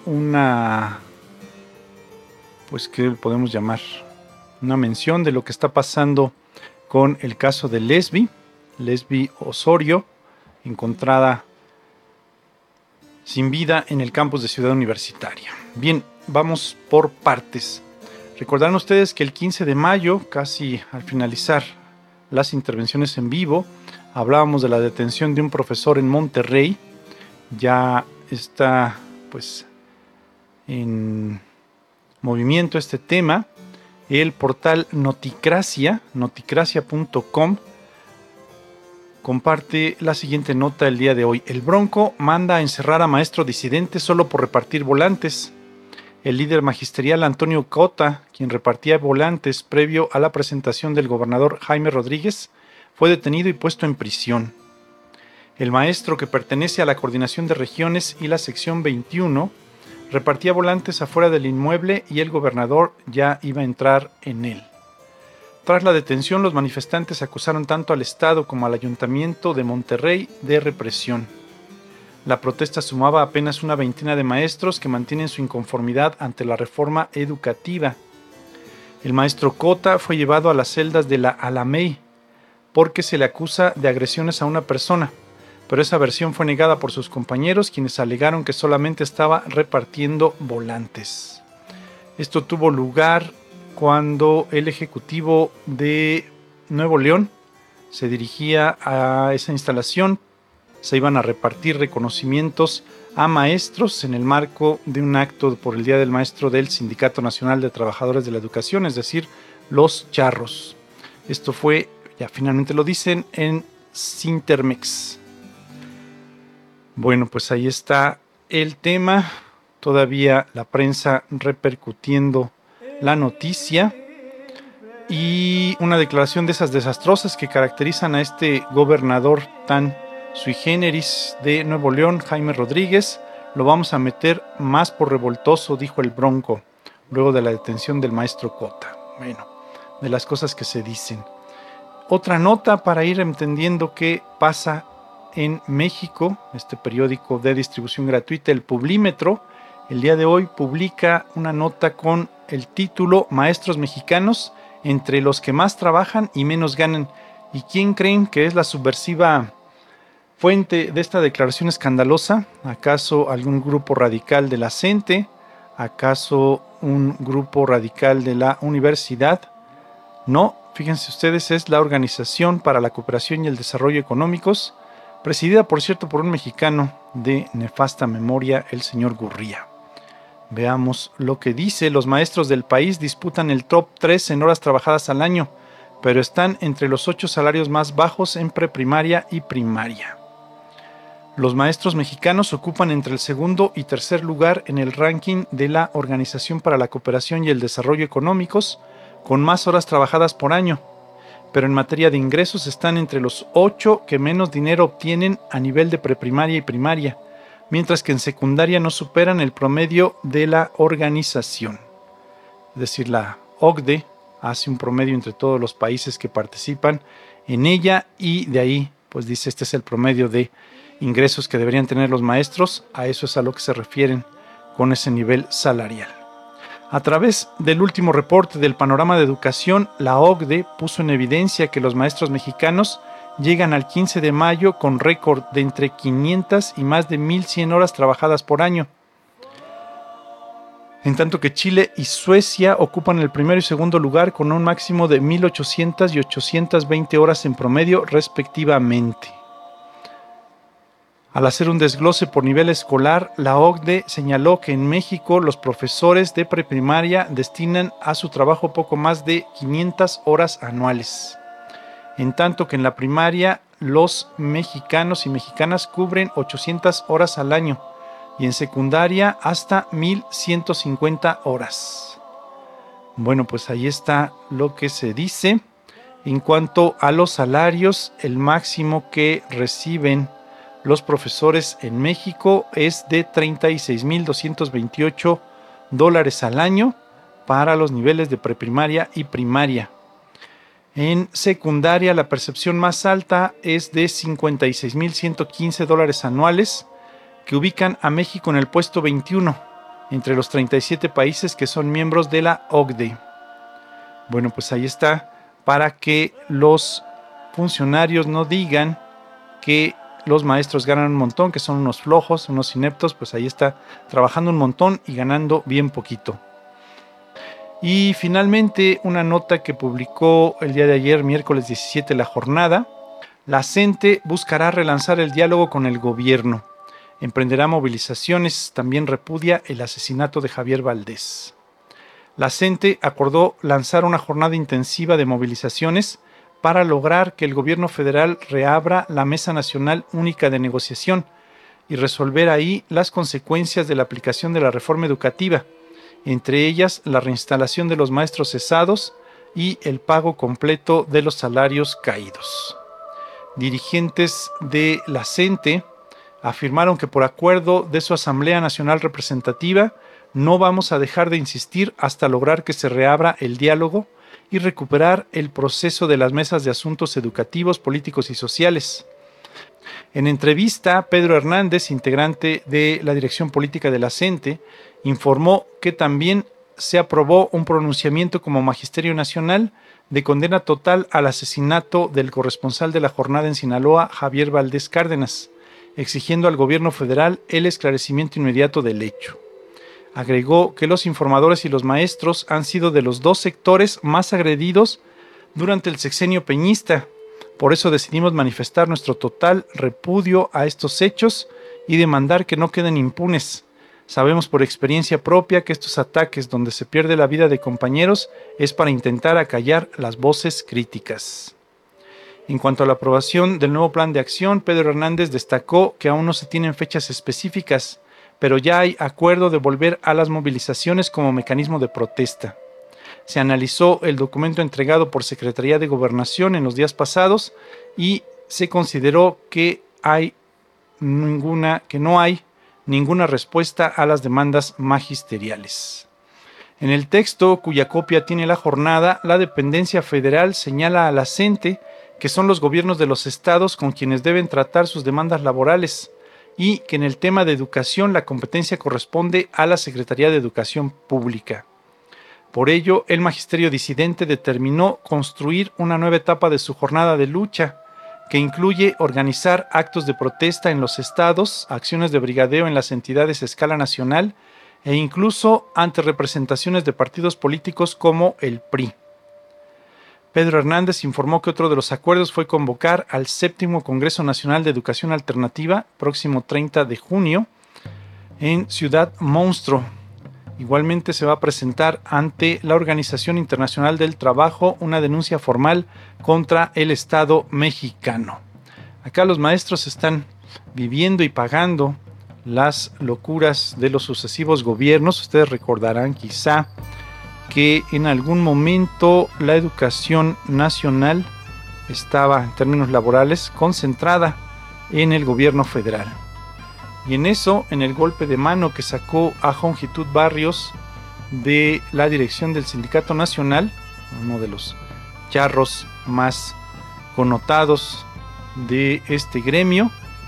pues que podemos llamar una mención de lo que está pasando con el caso de Lesbi Osorio, encontrada sin vida en el campus de Ciudad Universitaria. Bien, vamos por partes. Recordarán ustedes que el 15 de mayo, casi al finalizar las intervenciones en vivo, hablábamos de la detención de un profesor en Monterrey. Ya está pues en movimiento este tema. El portal noticracia.com comparte la siguiente nota el día de hoy. El Bronco manda a encerrar a maestro disidente solo por repartir volantes. El líder magisterial Antonio Cota, quien repartía volantes previo a la presentación del gobernador Jaime Rodríguez, fue detenido y puesto en prisión. El maestro, que pertenece a la Coordinación de Regiones y la Sección 21, repartía volantes afuera del inmueble y el gobernador ya iba a entrar en él. Tras la detención, los manifestantes acusaron tanto al Estado como al Ayuntamiento de Monterrey de represión. La protesta sumaba apenas una veintena de maestros que mantienen su inconformidad ante la reforma educativa. El maestro Cota fue llevado a las celdas de la Alamey porque se le acusa de agresiones a una persona, pero esa versión fue negada por sus compañeros, quienes alegaron que solamente estaba repartiendo volantes. Esto tuvo lugar cuando el Ejecutivo de Nuevo León se dirigía a esa instalación. Se iban a repartir reconocimientos a maestros en el marco de un acto por el Día del Maestro del Sindicato Nacional de Trabajadores de la Educación, es decir, los charros. Esto fue, ya finalmente lo dicen, en Sintermex. Bueno, pues ahí está el tema. Todavía la prensa repercutiendo la noticia. Y una declaración de esas desastrosas que caracterizan a este gobernador tan sui generis de Nuevo León, Jaime Rodríguez. Lo vamos a meter más por revoltoso, dijo el Bronco, luego de la detención del maestro Cota. Bueno, de las cosas que se dicen. Otra nota para ir entendiendo qué pasa en México. Este periódico de distribución gratuita, el Publímetro, el día de hoy publica una nota con el título Maestros mexicanos entre los que más trabajan y menos ganan. ¿Y quién creen que es la subversiva fuente de esta declaración escandalosa? ¿Acaso algún grupo radical de la CENTE? ¿Acaso un grupo radical de la universidad? No, fíjense ustedes, es la Organización para la Cooperación y el Desarrollo Económicos, presidida por cierto por un mexicano de nefasta memoria, el señor Gurría. Veamos lo que dice. Los maestros del país disputan el top 3 en horas trabajadas al año, pero están entre los 8 salarios más bajos en preprimaria y primaria. Los maestros mexicanos ocupan entre el segundo y tercer lugar en el ranking de la Organización para la Cooperación y el Desarrollo Económicos, con más horas trabajadas por año, pero en materia de ingresos están entre los 8 que menos dinero obtienen a nivel de preprimaria y primaria, mientras que en secundaria no superan el promedio de la organización. Es decir, la OCDE hace un promedio entre todos los países que participan en ella y de ahí, pues dice, este es el promedio de ingresos que deberían tener los maestros. A eso es a lo que se refieren con ese nivel salarial. A través del último reporte del Panorama de Educación, la OCDE puso en evidencia que los maestros mexicanos llegan al 15 de mayo con récord de entre 500 y más de 1,100 horas trabajadas por año, en tanto que Chile y Suecia ocupan el primero y segundo lugar con un máximo de 1,800 y 820 horas en promedio respectivamente. Al hacer un desglose por nivel escolar, la OCDE señaló que en México los profesores de preprimaria destinan a su trabajo poco más de 500 horas anuales, en tanto que en la primaria los mexicanos y mexicanas cubren 800 horas al año y en secundaria hasta 1,150 horas. Bueno, pues ahí está lo que se dice. En cuanto a los salarios, el máximo que reciben los profesores en México es de $36,228 al año para los niveles de preprimaria y primaria. En secundaria, la percepción más alta es de $56,115 anuales, que ubican a México en el puesto 21 entre los 37 países que son miembros de la OCDE. Bueno, pues ahí está, para que los funcionarios no digan que los maestros ganan un montón, que son unos flojos, unos ineptos. Pues ahí está, trabajando un montón y ganando bien poquito. Y finalmente, una nota que publicó el día de ayer, miércoles 17, La Jornada. La CENTE buscará relanzar el diálogo con el gobierno. Emprenderá movilizaciones. También repudia el asesinato de Javier Valdés. La CENTE acordó lanzar una jornada intensiva de movilizaciones para lograr que el gobierno federal reabra la Mesa Nacional Única de Negociación y resolver ahí las consecuencias de la aplicación de la reforma educativa, entre ellas la reinstalación de los maestros cesados y el pago completo de los salarios caídos. Dirigentes de la CENTE afirmaron que por acuerdo de su Asamblea Nacional Representativa no vamos a dejar de insistir hasta lograr que se reabra el diálogo y recuperar el proceso de las mesas de asuntos educativos, políticos y sociales. En entrevista, Pedro Hernández, integrante de la dirección política de la CENTE, informó que también se aprobó un pronunciamiento como Magisterio Nacional de condena total al asesinato del corresponsal de La Jornada en Sinaloa, Javier Valdés Cárdenas, exigiendo al gobierno federal el esclarecimiento inmediato del hecho. Agregó que los informadores y los maestros han sido de los dos sectores más agredidos durante el sexenio peñista. Por eso decidimos manifestar nuestro total repudio a estos hechos y demandar que no queden impunes. Sabemos por experiencia propia que estos ataques donde se pierde la vida de compañeros es para intentar acallar las voces críticas. En cuanto a la aprobación del nuevo plan de acción, Pedro Hernández destacó que aún no se tienen fechas específicas, pero ya hay acuerdo de volver a las movilizaciones como mecanismo de protesta. Se analizó el documento entregado por Secretaría de Gobernación en los días pasados y se consideró que no hay ninguna respuesta a las demandas magisteriales. En el texto, cuya copia tiene la jornada, la dependencia federal señala a la CENTE que son los gobiernos de los estados con quienes deben tratar sus demandas laborales y que en el tema de educación la competencia corresponde a la Secretaría de Educación Pública. Por ello, el magisterio disidente determinó construir una nueva etapa de su jornada de lucha, que incluye organizar actos de protesta en los estados, acciones de brigadeo en las entidades a escala nacional e incluso ante representaciones de partidos políticos como el PRI. Pedro Hernández informó que otro de los acuerdos fue convocar al 7º Congreso Nacional de Educación Alternativa, próximo 30 de junio, en Ciudad Monstruo. Igualmente se va a presentar ante la Organización Internacional del Trabajo una denuncia formal contra el Estado mexicano. Acá los maestros están viviendo y pagando las locuras de los sucesivos gobiernos. Ustedes recordarán quizá que en algún momento la educación nacional estaba, en términos laborales, concentrada en el gobierno federal. Y en eso, en el golpe de mano que sacó a Jongitud Barrios de la dirección del Sindicato Nacional, uno de los charros más connotados de este gremio,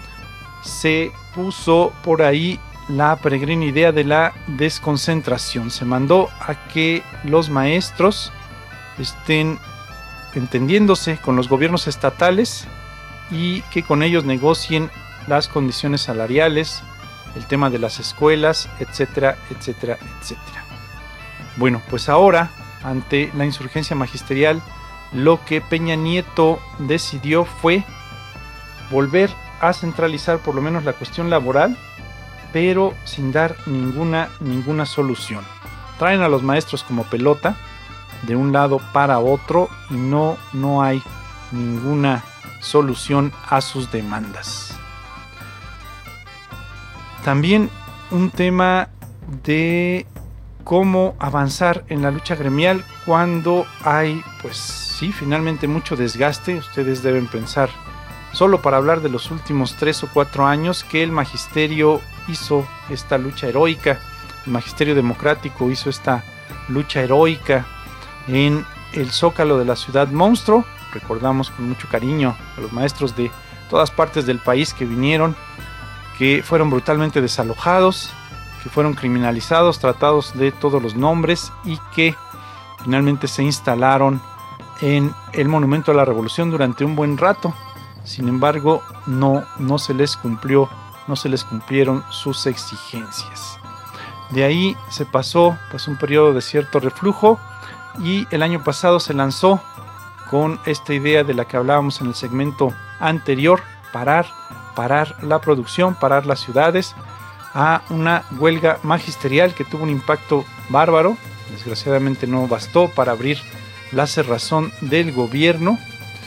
se puso por ahí la peregrina idea de la desconcentración. Se mandó a que los maestros estén entendiéndose con los gobiernos estatales y que con ellos negocien las condiciones salariales, el tema de las escuelas, etcétera, etcétera, etcétera. Bueno, pues ahora, ante la insurgencia magisterial, lo que Peña Nieto decidió fue volver a centralizar por lo menos la cuestión laboral, pero sin dar ninguna solución. Traen a los maestros como pelota de un lado para otro y no hay ninguna solución a sus demandas. También un tema de cómo avanzar en la lucha gremial cuando hay, pues sí, finalmente mucho desgaste. Ustedes deben pensar, solo para hablar de los últimos 3 o 4 años, que el magisterio hizo esta lucha heroica, el magisterio democrático hizo esta lucha heroica en el Zócalo de la Ciudad Monstruo. Recordamos con mucho cariño a los maestros de todas partes del país que vinieron, que fueron brutalmente desalojados, que fueron criminalizados, tratados de todos los nombres y que finalmente se instalaron en el Monumento a la Revolución durante un buen rato. Sin embargo, no se les cumplieron sus exigencias. De ahí se pasó pues un periodo de cierto reflujo y el año pasado se lanzó con esta idea de la que hablábamos en el segmento anterior, parar la producción, parar las ciudades, a una huelga magisterial que tuvo un impacto bárbaro. Desgraciadamente no bastó para abrir la cerrazón del gobierno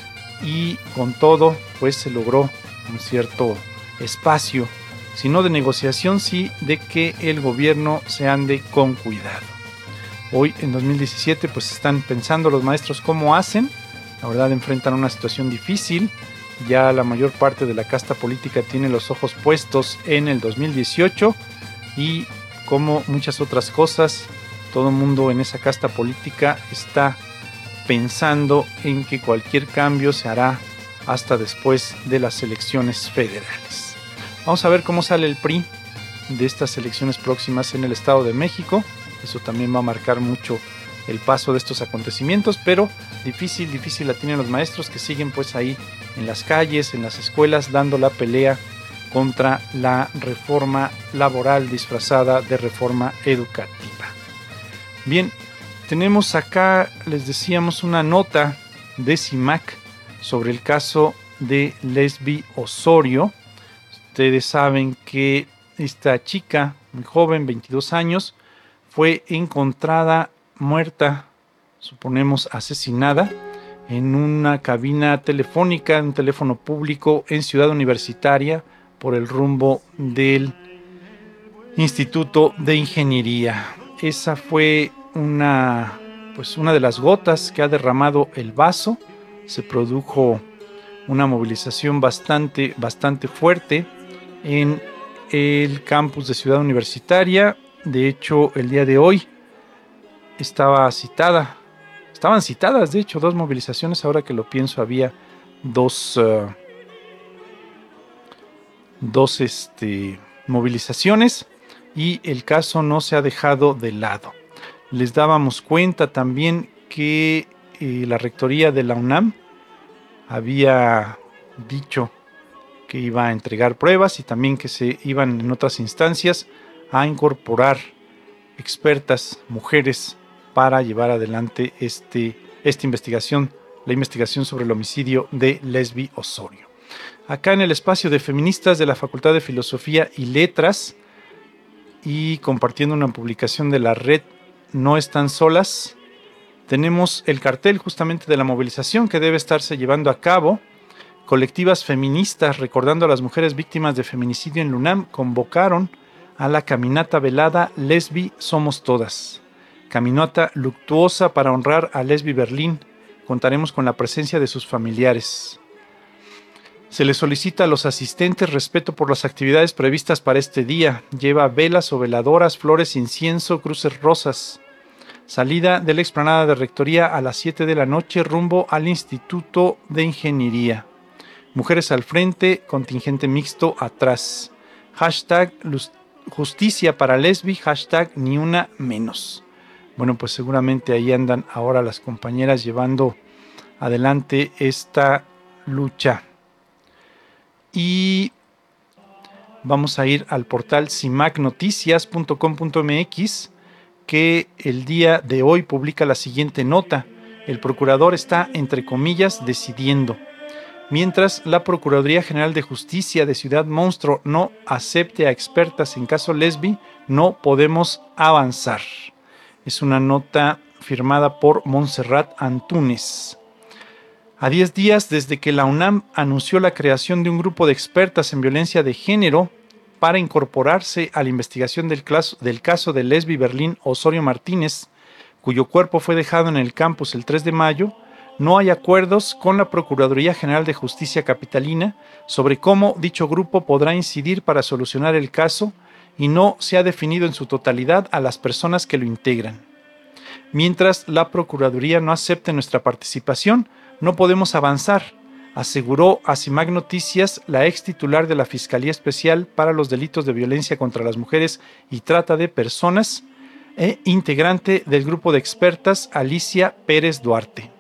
y con todo pues se logró un cierto espacio, si no de negociación, sí de que el gobierno se ande con cuidado. Hoy en 2017 pues están pensando los maestros cómo hacen. La verdad enfrentan una situación difícil. Ya la mayor parte de la casta política tiene los ojos puestos en el 2018 y como muchas otras cosas, todo el mundo en esa casta política está pensando en que cualquier cambio se hará hasta después de las elecciones federales. Vamos a ver cómo sale el PRI de estas elecciones próximas en el Estado de México. Eso también va a marcar mucho el paso de estos acontecimientos, pero difícil la tienen los maestros que siguen pues ahí en las calles, en las escuelas, dando la pelea contra la reforma laboral disfrazada de reforma educativa. Bien, tenemos acá, les decíamos, una nota de CIMAC sobre el caso de Lesbi Osorio. Ustedes saben que esta chica, muy joven, 22 años, fue encontrada muerta, suponemos asesinada, en una cabina telefónica, un teléfono público en Ciudad Universitaria, por el rumbo del Instituto de Ingeniería. Esa fue una de las gotas que ha derramado el vaso. Se produjo una movilización bastante fuerte en el campus de Ciudad Universitaria. De hecho, el día de hoy estaban citadas, de hecho, 2 movilizaciones. Ahora que lo pienso, había dos movilizaciones y el caso no se ha dejado de lado. Les dábamos cuenta también que la rectoría de la UNAM había dicho que iba a entregar pruebas y también que se iban en otras instancias a incorporar expertas mujeres para llevar adelante esta investigación, la investigación sobre el homicidio de Lesbi Osorio. Acá en el espacio de feministas de la Facultad de Filosofía y Letras, y compartiendo una publicación de la red No Están Solas, tenemos el cartel justamente de la movilización que debe estarse llevando a cabo. Colectivas feministas recordando a las mujeres víctimas de feminicidio en la UNAM convocaron a la caminata velada Lesbi Somos Todas. Caminata luctuosa para honrar a Lesbi Berlín. Contaremos con la presencia de sus familiares. Se les solicita a los asistentes respeto por las actividades previstas para este día. Lleva velas o veladoras, flores, incienso, cruces rosas. Salida de la explanada de Rectoría a las 7 de la noche rumbo al Instituto de Ingeniería. Mujeres al frente, contingente mixto atrás. Hashtag justicia para Lesbi, hashtag ni una menos. Bueno, pues seguramente ahí andan ahora las compañeras llevando adelante esta lucha. Y vamos a ir al portal cimacnoticias.com.mx, que el día de hoy publica la siguiente nota. El procurador está, entre comillas, decidiendo. Mientras la Procuraduría General de Justicia de Ciudad Monstruo no acepte a expertas en caso Lesbi, no podemos avanzar. Es una nota firmada por Montserrat Antúnez. A 10 días desde que la UNAM anunció la creación de un grupo de expertas en violencia de género para incorporarse a la investigación del caso de Lesbi Berlín Osorio Martínez, cuyo cuerpo fue dejado en el campus el 3 de mayo, no hay acuerdos con la Procuraduría General de Justicia Capitalina sobre cómo dicho grupo podrá incidir para solucionar el caso y no se ha definido en su totalidad a las personas que lo integran. Mientras la Procuraduría no acepte nuestra participación, no podemos avanzar, aseguró a CIMAC Noticias la ex titular de la Fiscalía Especial para los Delitos de Violencia contra las Mujeres y Trata de Personas e integrante del grupo de expertas Alicia Pérez Duarte.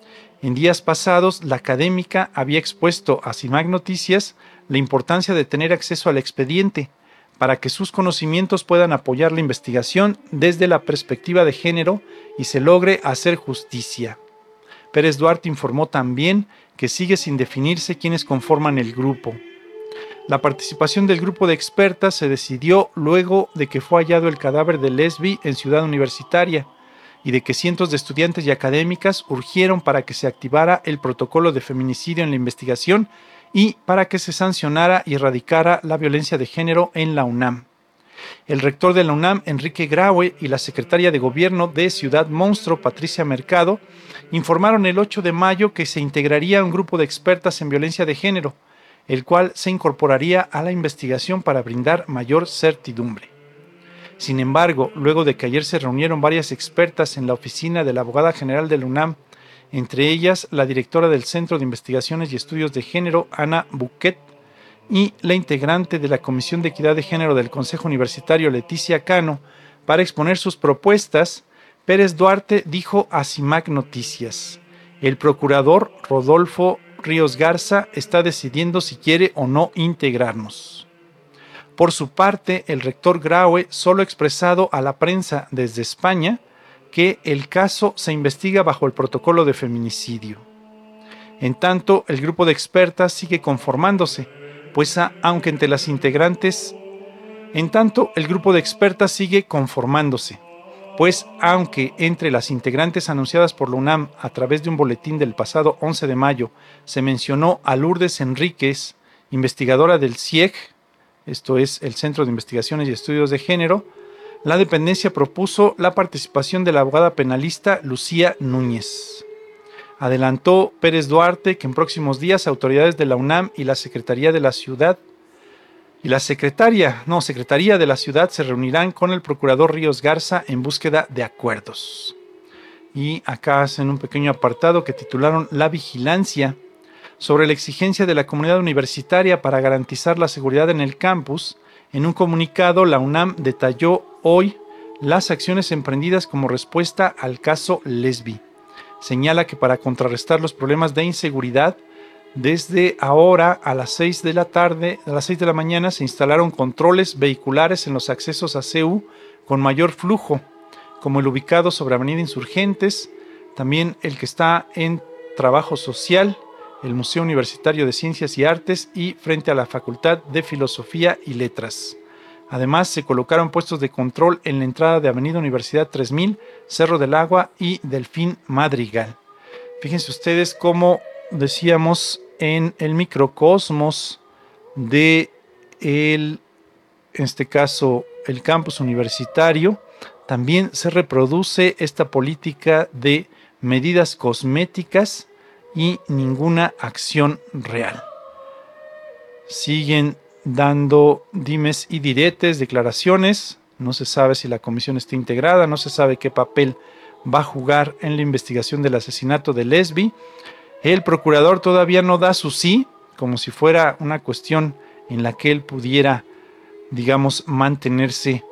En días pasados, la académica había expuesto a CIMAC Noticias la importancia de tener acceso al expediente para que sus conocimientos puedan apoyar la investigación desde la perspectiva de género y se logre hacer justicia. Pérez Duarte informó también que sigue sin definirse quiénes conforman el grupo. La participación del grupo de expertas se decidió luego de que fue hallado el cadáver de Lesbi en Ciudad Universitaria y de que cientos de estudiantes y académicas urgieron para que se activara el protocolo de feminicidio en la investigación y para que se sancionara y erradicara la violencia de género en la UNAM. El rector de la UNAM, Enrique Graue, y la secretaria de Gobierno de Ciudad Monstruo, Patricia Mercado, informaron el 8 de mayo que se integraría un grupo de expertas en violencia de género, el cual se incorporaría a la investigación para brindar mayor certidumbre. Sin embargo, luego de que ayer se reunieron varias expertas en la oficina de la abogada general de la UNAM, entre ellas la directora del Centro de Investigaciones y Estudios de Género, Ana Buquet, y la integrante de la Comisión de Equidad de Género del Consejo Universitario, Leticia Cano, para exponer sus propuestas, Pérez Duarte dijo a CIMAC Noticias: el procurador Rodolfo Ríos Garza está decidiendo si quiere o no integrarnos. Por su parte, el rector Graue solo ha expresado a la prensa desde España que el caso se investiga bajo el protocolo de feminicidio. En tanto, el grupo de expertas sigue conformándose, pues aunque entre las integrantes, en tanto el grupo de expertas sigue conformándose, pues aunque entre las integrantes anunciadas por la UNAM a través de un boletín del pasado 11 de mayo se mencionó a Lourdes Enríquez, investigadora del CIEG, esto es el Centro de Investigaciones y Estudios de Género, la dependencia propuso la participación de la abogada penalista Lucía Núñez. Adelantó Pérez Duarte que en próximos días autoridades de la UNAM y la Secretaría de la Ciudad Secretaría de la Ciudad se reunirán con el procurador Ríos Garza en búsqueda de acuerdos. Y acá hacen un pequeño apartado que titularon La vigilancia, sobre la exigencia de la comunidad universitaria para garantizar la seguridad en el campus. En un comunicado, la UNAM detalló hoy las acciones emprendidas como respuesta al caso Lesbi. Señala que para contrarrestar los problemas de inseguridad, desde ahora a las 6 de la mañana se instalaron controles vehiculares en los accesos a CEU con mayor flujo, como el ubicado sobre Avenida Insurgentes, también el que está en Trabajo Social, el Museo Universitario de Ciencias y Artes y frente a la Facultad de Filosofía y Letras. Además, se colocaron puestos de control en la entrada de Avenida Universidad 3000, Cerro del Agua y Delfín Madrigal. Fíjense ustedes cómo decíamos en el microcosmos de en este caso el campus universitario, también se reproduce esta política de medidas cosméticas y ninguna acción real. Siguen dando dimes y diretes, declaraciones. No se sabe si la comisión está integrada, no se sabe qué papel va a jugar en la investigación del asesinato de Lesbi. El procurador todavía no da su sí, como si fuera una cuestión en la que él pudiera, digamos, mantenerse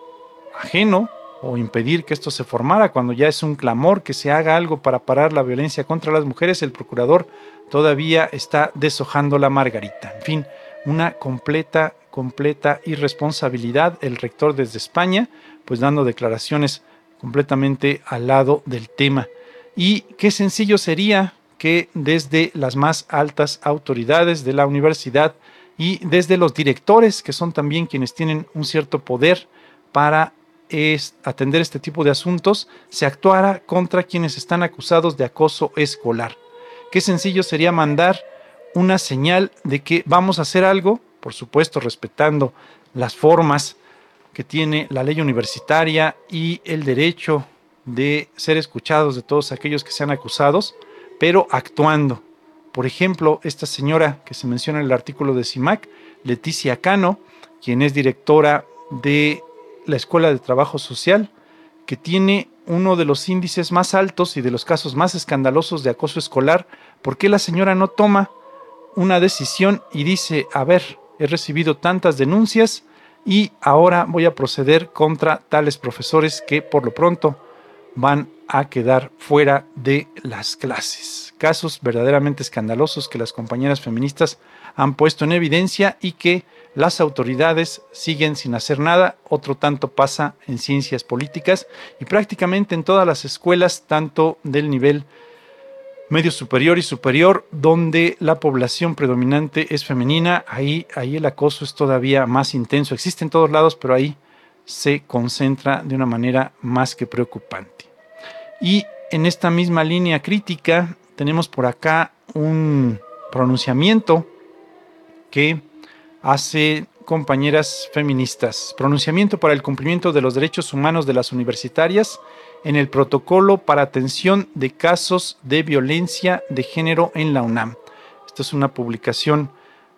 ajeno o impedir que esto se formara, cuando ya es un clamor que se haga algo para parar la violencia contra las mujeres. El procurador todavía está deshojando la margarita. En fin, una completa irresponsabilidad. El rector desde España, pues dando declaraciones completamente al lado del tema. Y qué sencillo sería que desde las más altas autoridades de la universidad y desde los directores, que son también quienes tienen un cierto poder para atender este tipo de asuntos, se actuara contra quienes están acusados de acoso escolar. Qué sencillo sería mandar una señal de que vamos a hacer algo, por supuesto respetando las formas que tiene la ley universitaria y el derecho de ser escuchados de todos aquellos que sean acusados, pero actuando. Por ejemplo, esta señora que se menciona en el artículo de CIMAC, Leticia Cano, quien es directora de la Escuela de Trabajo Social, que tiene uno de los índices más altos y de los casos más escandalosos de acoso escolar. ¿Por qué la señora no toma una decisión y dice, a ver, he recibido tantas denuncias y ahora voy a proceder contra tales profesores que por lo pronto van a quedar fuera de las clases? Casos verdaderamente escandalosos que las compañeras feministas han puesto en evidencia y que las autoridades siguen sin hacer nada. Otro tanto pasa en ciencias políticas y prácticamente en todas las escuelas, tanto del nivel medio superior y superior, donde la población predominante es femenina. Ahí el acoso es todavía más intenso. Existe en todos lados, pero ahí se concentra de una manera más que preocupante. Y en esta misma línea crítica tenemos por acá un pronunciamiento que hace compañeras feministas. Pronunciamiento para el cumplimiento de los derechos humanos de las universitarias en el protocolo para atención de casos de violencia de género en la UNAM. Esta es una publicación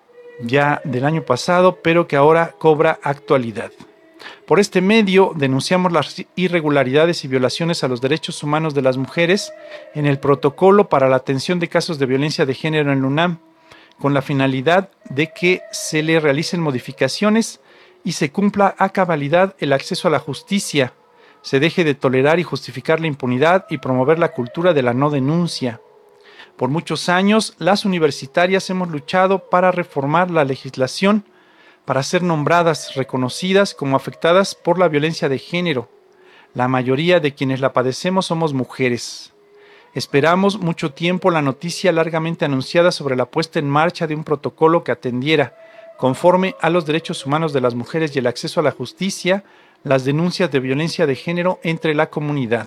ya del año pasado, pero que ahora cobra actualidad. Por este medio denunciamos las irregularidades y violaciones a los derechos humanos de las mujeres en el protocolo para la atención de casos de violencia de género en la UNAM, con la finalidad de que se le realicen modificaciones y se cumpla a cabalidad el acceso a la justicia, se deje de tolerar y justificar la impunidad y promover la cultura de la no denuncia. Por muchos años, las universitarias hemos luchado para reformar la legislación para ser nombradas, reconocidas como afectadas por la violencia de género. La mayoría de quienes la padecemos somos mujeres. Esperamos mucho tiempo la noticia largamente anunciada sobre la puesta en marcha de un protocolo que atendiera, conforme a los derechos humanos de las mujeres y el acceso a la justicia, las denuncias de violencia de género entre la comunidad.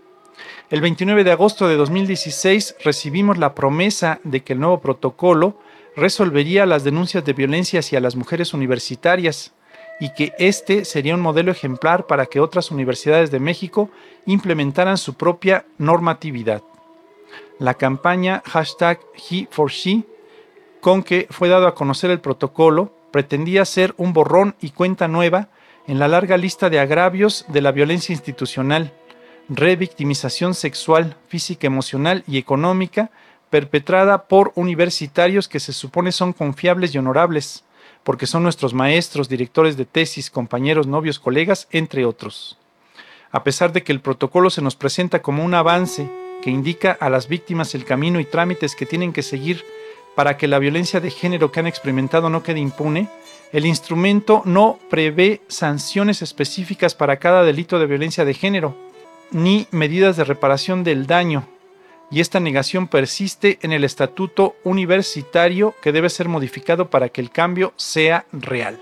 El 29 de agosto de 2016 recibimos la promesa de que el nuevo protocolo resolvería las denuncias de violencia hacia las mujeres universitarias y que este sería un modelo ejemplar para que otras universidades de México implementaran su propia normatividad. La campaña #HeForShe, con que fue dado a conocer el protocolo, pretendía ser un borrón y cuenta nueva en la larga lista de agravios de la violencia institucional, revictimización sexual, física, emocional y económica perpetrada por universitarios que se supone son confiables y honorables, porque son nuestros maestros, directores de tesis, compañeros, novios, colegas, entre otros. A pesar de que el protocolo se nos presenta como un avance que indica a las víctimas el camino y trámites que tienen que seguir para que la violencia de género que han experimentado no quede impune, el instrumento no prevé sanciones específicas para cada delito de violencia de género, ni medidas de reparación del daño, y esta negación persiste en el estatuto universitario que debe ser modificado para que el cambio sea real.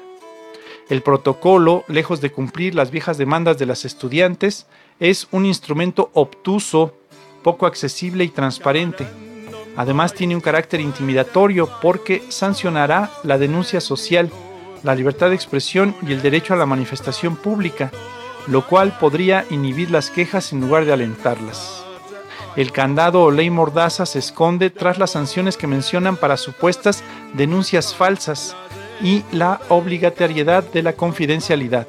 El protocolo, lejos de cumplir las viejas demandas de las estudiantes, es un instrumento obtuso, poco accesible y transparente. Además tiene un carácter intimidatorio porque sancionará la denuncia social, la libertad de expresión y el derecho a la manifestación pública, lo cual podría inhibir las quejas en lugar de alentarlas. El candado o ley mordaza se esconde tras las sanciones que mencionan para supuestas denuncias falsas y la obligatoriedad de la confidencialidad.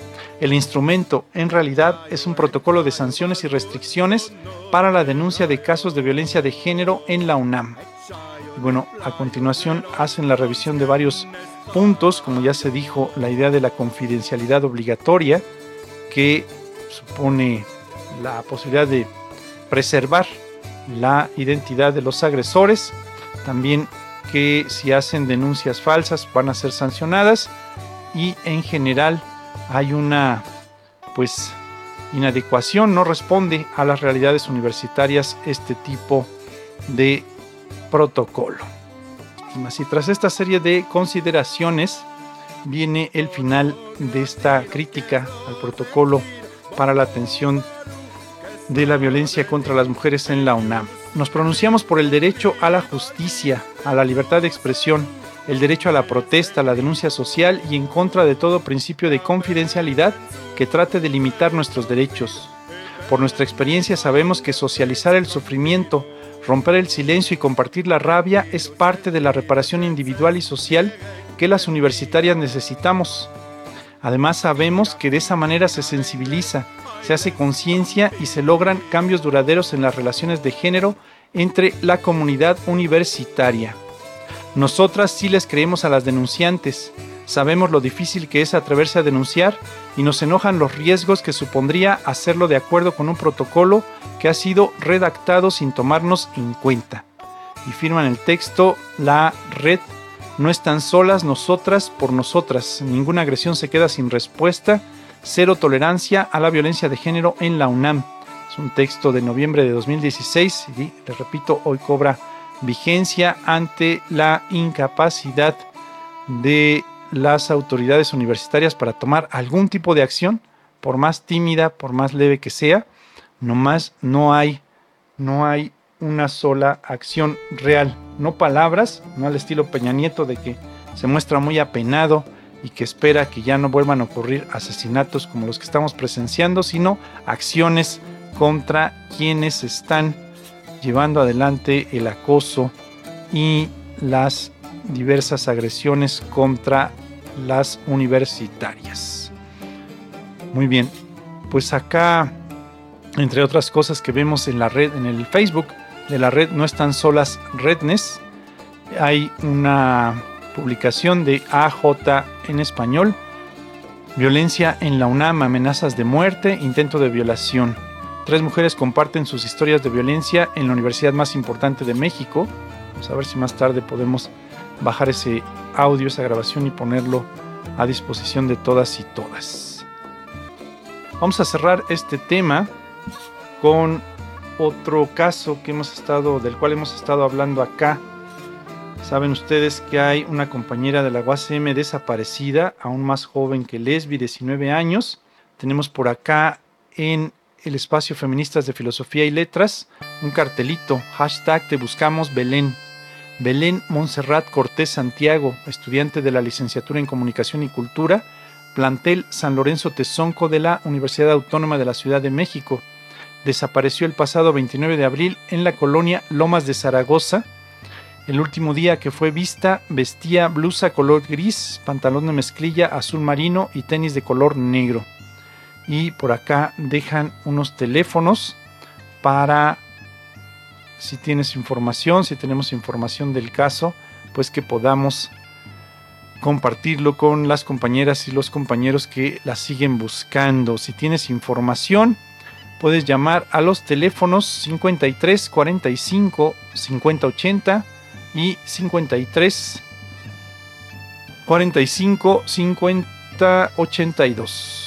El instrumento, en realidad, es un protocolo de sanciones y restricciones para la denuncia de casos de violencia de género en la UNAM. Y bueno, a continuación hacen la revisión de varios puntos, como ya se dijo, la idea de la confidencialidad obligatoria, que supone la posibilidad de preservar la identidad de los agresores, también que si hacen denuncias falsas van a ser sancionadas, y en general hay una inadecuación, no responde a las realidades universitarias este tipo de protocolo. Y tras esta serie de consideraciones viene el final de esta crítica al protocolo para la atención de la violencia contra las mujeres en la UNAM. Nos pronunciamos por el derecho a la justicia, a la libertad de expresión, el derecho a la protesta, a la denuncia social y en contra de todo principio de confidencialidad que trate de limitar nuestros derechos. Por nuestra experiencia sabemos que socializar el sufrimiento, romper el silencio y compartir la rabia es parte de la reparación individual y social que las universitarias necesitamos. Además sabemos que de esa manera se sensibiliza, se hace conciencia y se logran cambios duraderos en las relaciones de género entre la comunidad universitaria. Nosotras sí les creemos a las denunciantes, sabemos lo difícil que es atreverse a denunciar y nos enojan los riesgos que supondría hacerlo de acuerdo con un protocolo que ha sido redactado sin tomarnos en cuenta. Y firman el texto la red No están solas, nosotras por nosotras. Ninguna agresión se queda sin respuesta. Cero tolerancia a la violencia de género en la UNAM. Es un texto de noviembre de 2016 y, les repito, hoy cobra vigencia ante la incapacidad de las autoridades universitarias para tomar algún tipo de acción, por más tímida, por más leve que sea. Nomás no hay una sola acción real, no palabras, no al estilo Peña Nieto de que se muestra muy apenado y que espera que ya no vuelvan a ocurrir asesinatos como los que estamos presenciando, sino acciones contra quienes están llevando adelante el acoso y las diversas agresiones contra las universitarias. Muy bien, pues acá, entre otras cosas que vemos en la red, en el Facebook de la red No Están Solas Redness, hay una publicación de AJ en español: violencia en la UNAM, amenazas de muerte, intento de violación. 3 mujeres comparten sus historias de violencia en la universidad más importante de México. Vamos a ver si más tarde podemos bajar ese audio, esa grabación y ponerlo a disposición de todas y todas. Vamos a cerrar este tema con otro caso del cual hemos estado hablando acá. Saben ustedes que hay una compañera de la UACM desaparecida, aún más joven que Lesbi, 19 años. Tenemos por acá en el espacio Feministas de Filosofía y Letras un cartelito, hashtag Te Buscamos Belén. Belén Montserrat Cortés Santiago, estudiante de la licenciatura en Comunicación y Cultura, plantel San Lorenzo Tezonco de la Universidad Autónoma de la Ciudad de México. Desapareció el pasado 29 de abril en la colonia Lomas de Zaragoza. El último día que fue vista vestía blusa color gris, pantalón de mezclilla azul marino y tenis de color negro. Y por acá dejan unos teléfonos para, si tienes información, si tenemos información del caso, pues que podamos compartirlo con las compañeras y los compañeros que la siguen buscando. Si tienes información, puedes llamar a los teléfonos 53 45 50 80 y 53 45 50 82.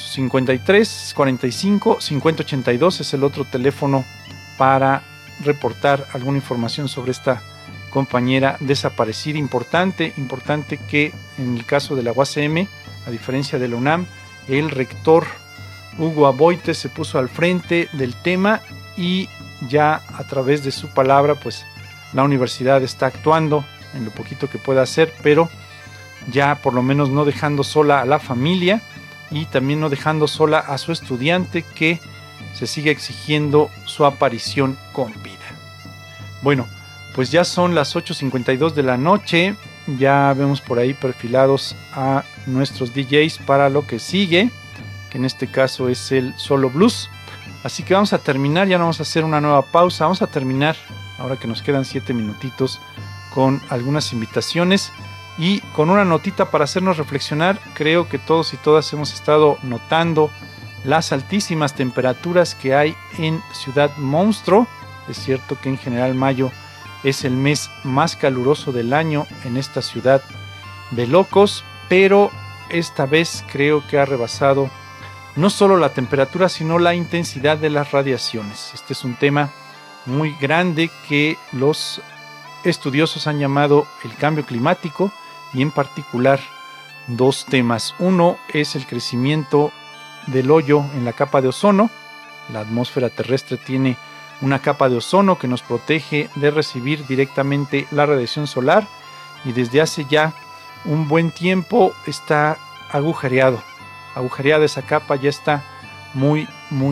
53 45 50 82 es el otro teléfono para reportar alguna información sobre esta compañera desaparecida. Importante que en el caso de la UACM, a diferencia de la UNAM, el rector Hugo Aboite se puso al frente del tema y ya a través de su palabra, pues la universidad está actuando en lo poquito que pueda hacer, pero ya por lo menos no dejando sola a la familia y también no dejando sola a su estudiante, que se sigue exigiendo su aparición con vida. Bueno, pues ya son las 8:52 de la noche, ya vemos por ahí perfilados a nuestros DJs para lo que sigue, que en este caso es el Solo Blues. Así que vamos a terminar, ya no vamos a hacer una nueva pausa, vamos a terminar, ahora que nos quedan 7 minutitos, con algunas invitaciones y con una notita para hacernos reflexionar. Creo que todos y todas hemos estado notando las altísimas temperaturas que hay en Ciudad Monstruo. Es cierto que en general mayo es el mes más caluroso del año en esta ciudad de locos, pero esta vez creo que ha rebasado no solo la temperatura, sino la intensidad de las radiaciones. Este es un tema muy grande que los estudiosos han llamado el cambio climático, y en particular dos temas. Uno es el crecimiento del hoyo en la capa de ozono. La atmósfera terrestre tiene una capa de ozono que nos protege de recibir directamente la radiación solar, y desde hace ya un buen tiempo está agujereada esa capa, ya está muy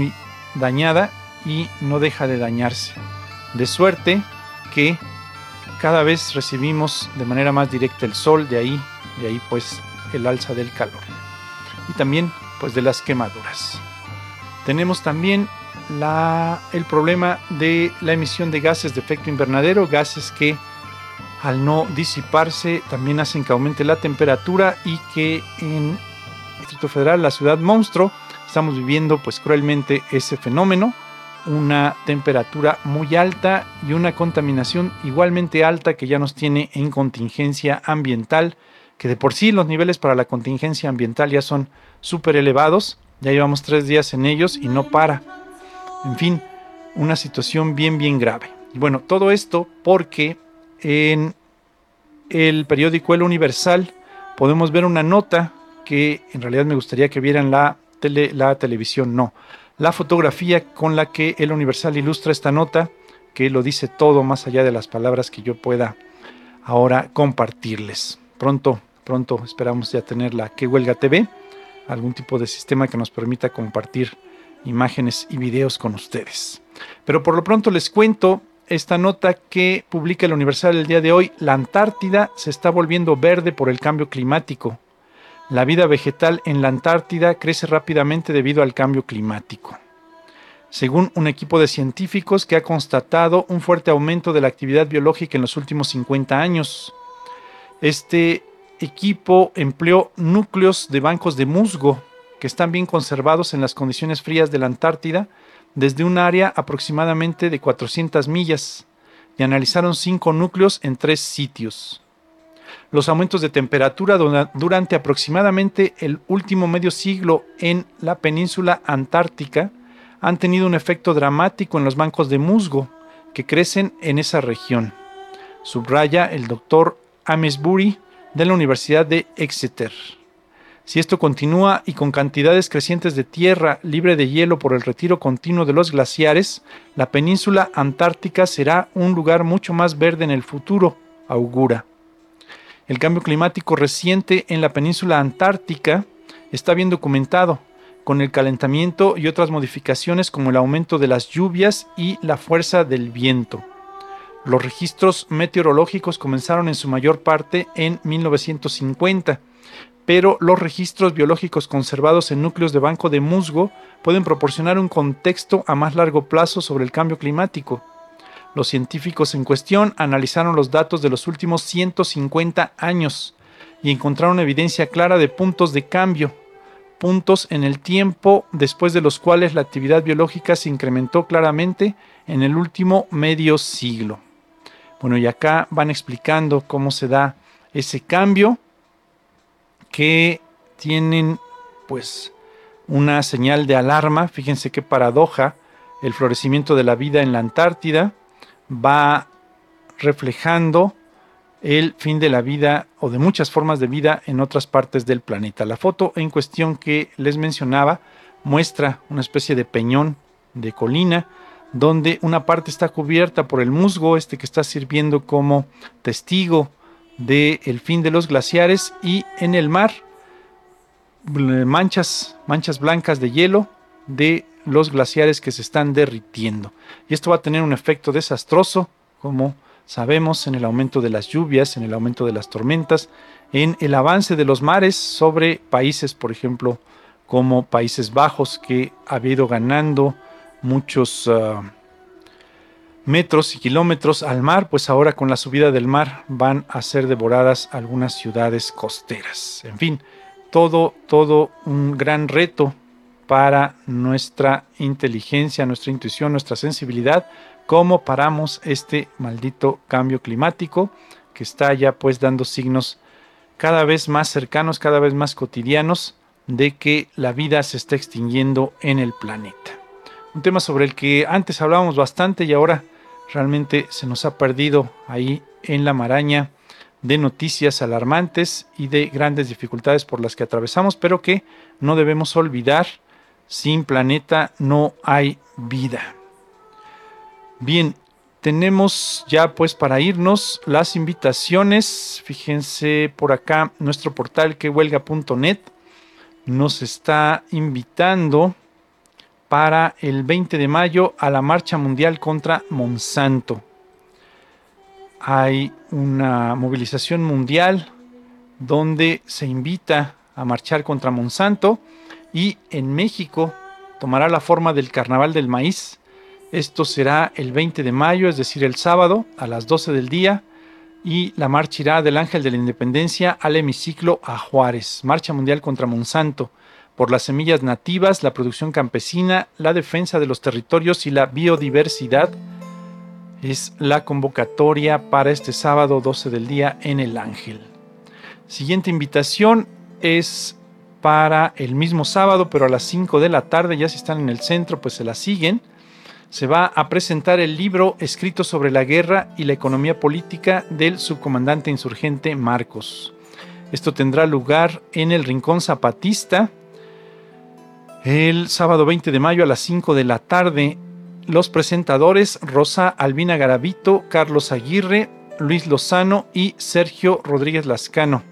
dañada y no deja de dañarse, de suerte que cada vez recibimos de manera más directa el sol, de ahí pues el alza del calor y también pues de las quemaduras. Tenemos también el problema de la emisión de gases de efecto invernadero, gases que al no disiparse también hacen que aumente la temperatura, y que en el Distrito Federal, la Ciudad Monstruo, estamos viviendo pues cruelmente ese fenómeno. Una temperatura muy alta y una contaminación igualmente alta que ya nos tiene en contingencia ambiental, que de por sí los niveles para la contingencia ambiental ya son súper elevados, ya llevamos 3 días en ellos y no para. En fin, una situación bien grave. Y bueno, todo esto porque en el periódico El Universal podemos ver una nota que en realidad me gustaría que vieran la televisión, no. La fotografía con la que El Universal ilustra esta nota, que lo dice todo más allá de las palabras que yo pueda ahora compartirles. Pronto esperamos ya tener la Que Huelga TV, algún tipo de sistema que nos permita compartir imágenes y videos con ustedes. Pero por lo pronto les cuento esta nota que publica El Universal el día de hoy. La Antártida se está volviendo verde por el cambio climático. La vida vegetal en la Antártida crece rápidamente debido al cambio climático, según un equipo de científicos que ha constatado un fuerte aumento de la actividad biológica en los últimos 50 años. Este equipo empleó núcleos de bancos de musgo que están bien conservados en las condiciones frías de la Antártida desde un área aproximadamente de 400 millas, y analizaron 5 núcleos en 3 sitios. Los aumentos de temperatura durante aproximadamente el último medio siglo en la península antártica han tenido un efecto dramático en los bancos de musgo que crecen en esa región, subraya el doctor Amesbury de la Universidad de Exeter. Si esto continúa y con cantidades crecientes de tierra libre de hielo por el retiro continuo de los glaciares, la península antártica será un lugar mucho más verde en el futuro, augura. El cambio climático reciente en la península antártica está bien documentado, con el calentamiento y otras modificaciones como el aumento de las lluvias y la fuerza del viento. Los registros meteorológicos comenzaron en su mayor parte en 1950, pero los registros biológicos conservados en núcleos de banco de musgo pueden proporcionar un contexto a más largo plazo sobre el cambio climático. Los científicos en cuestión analizaron los datos de los últimos 150 años y encontraron evidencia clara de puntos de cambio, puntos en el tiempo después de los cuales la actividad biológica se incrementó claramente en el último medio siglo. Bueno, y acá van explicando cómo se da ese cambio, que tienen pues una señal de alarma. Fíjense qué paradoja, el florecimiento de la vida en la Antártida va reflejando el fin de la vida o de muchas formas de vida en otras partes del planeta. La foto en cuestión que les mencionaba muestra una especie de peñón de colina donde una parte está cubierta por el musgo, que está sirviendo como testigo del fin de los glaciares, y en el mar manchas blancas de hielo de los glaciares que se están derritiendo. Y esto va a tener un efecto desastroso, como sabemos, en el aumento de las lluvias, en el aumento de las tormentas, en el avance de los mares sobre países, por ejemplo, como Países Bajos, que ha ido ganando muchos metros y kilómetros al mar, pues ahora con la subida del mar van a ser devoradas algunas ciudades costeras. En fin, todo un gran reto para nuestra inteligencia, nuestra intuición, nuestra sensibilidad, cómo paramos este maldito cambio climático que está ya pues dando signos cada vez más cercanos, cada vez más cotidianos, de que la vida se está extinguiendo en el planeta. Un tema sobre el que antes hablábamos bastante y ahora realmente se nos ha perdido ahí en la maraña de noticias alarmantes y de grandes dificultades por las que atravesamos, pero que no debemos olvidar: sin planeta no hay vida. Bien, tenemos ya pues para irnos las invitaciones. Fíjense por acá, nuestro portal quehuelga.net nos está invitando para el 20 de mayo a la marcha mundial contra Monsanto. Hay una movilización mundial donde se invita a marchar contra Monsanto, y en México tomará la forma del Carnaval del Maíz. Esto será el 20 de mayo, es decir, el sábado a las 12 del día, y la marcha irá del Ángel de la Independencia al hemiciclo a Juárez. Marcha mundial contra Monsanto, por las semillas nativas, la producción campesina, la defensa de los territorios y la biodiversidad. Es la convocatoria para este sábado 12 del día en el Ángel. Siguiente invitación es para el mismo sábado, pero a las 5 de la tarde. Ya si están en el centro, pues se la siguen. Se va a presentar el libro escrito sobre la guerra y la economía política del subcomandante insurgente Marcos. Esto tendrá lugar en el Rincón Zapatista el sábado 20 de mayo a las 5 de la tarde. Los presentadores: Rosa Albina Garavito, Carlos Aguirre, Luis Lozano y Sergio Rodríguez Lascano.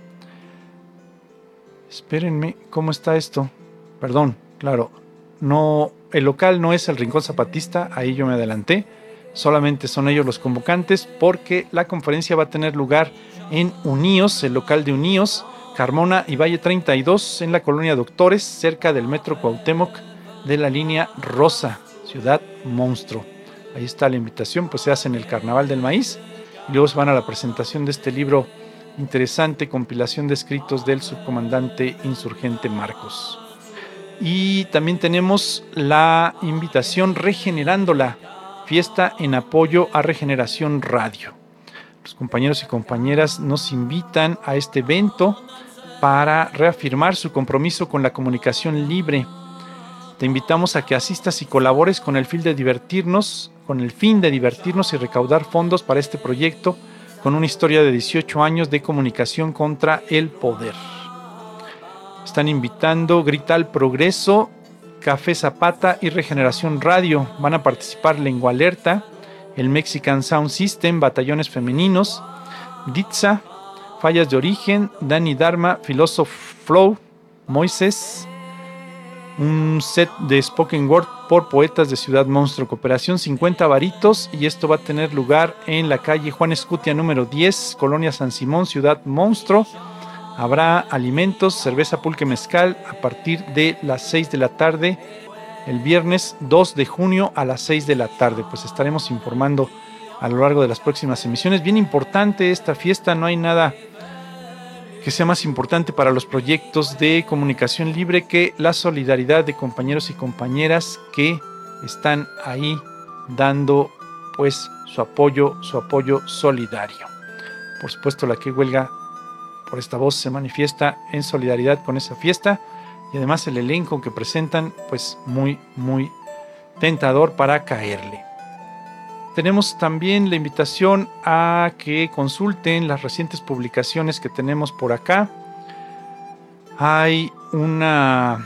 Espérenme, ¿cómo está esto? Perdón, claro, no, el local no es el Rincón Zapatista, ahí yo me adelanté. Solamente son ellos los convocantes, porque la conferencia va a tener lugar en Uníos, el local de Uníos, Carmona y Valle 32, en la colonia Doctores, cerca del Metro Cuauhtémoc de la línea Rosa, Ciudad Monstruo. Ahí está la invitación, pues se hace en el Carnaval del Maíz y luego se van a la presentación de este libro interesante, compilación de escritos del subcomandante insurgente Marcos. Y también tenemos la invitación Regenerándola, fiesta en apoyo a Regeneración Radio. Los compañeros y compañeras nos invitan a este evento para reafirmar su compromiso con la comunicación libre. Te invitamos a que asistas y colabores con el fin de divertirnos y recaudar fondos para este proyecto con una historia de 18 años de comunicación contra el poder. Están invitando Grita al Progreso, Café Zapata y Regeneración Radio. Van a participar Lengua Alerta, el Mexican Sound System, Batallones Femeninos, Ditza, Fallas de Origen, Dani Dharma, Philosoph Flow, Moisés, un set de spoken word por poetas de Ciudad Monstruo, cooperación 50 varitos, y esto va a tener lugar en la calle Juan Escutia número 10, Colonia San Simón, Ciudad Monstruo. Habrá alimentos, cerveza, pulque, mezcal a partir de las 6 de la tarde, el viernes 2 de junio a las 6 de la tarde. Pues estaremos informando a lo largo de las próximas emisiones. Bien importante esta fiesta, no hay nada que sea más importante para los proyectos de comunicación libre que la solidaridad de compañeros y compañeras que están ahí dando pues su apoyo solidario. Por supuesto, la que huelga por esta voz se manifiesta en solidaridad con esa fiesta, y además el elenco que presentan pues muy tentador para caerle. Tenemos también la invitación a que consulten las recientes publicaciones que tenemos por acá. Hay una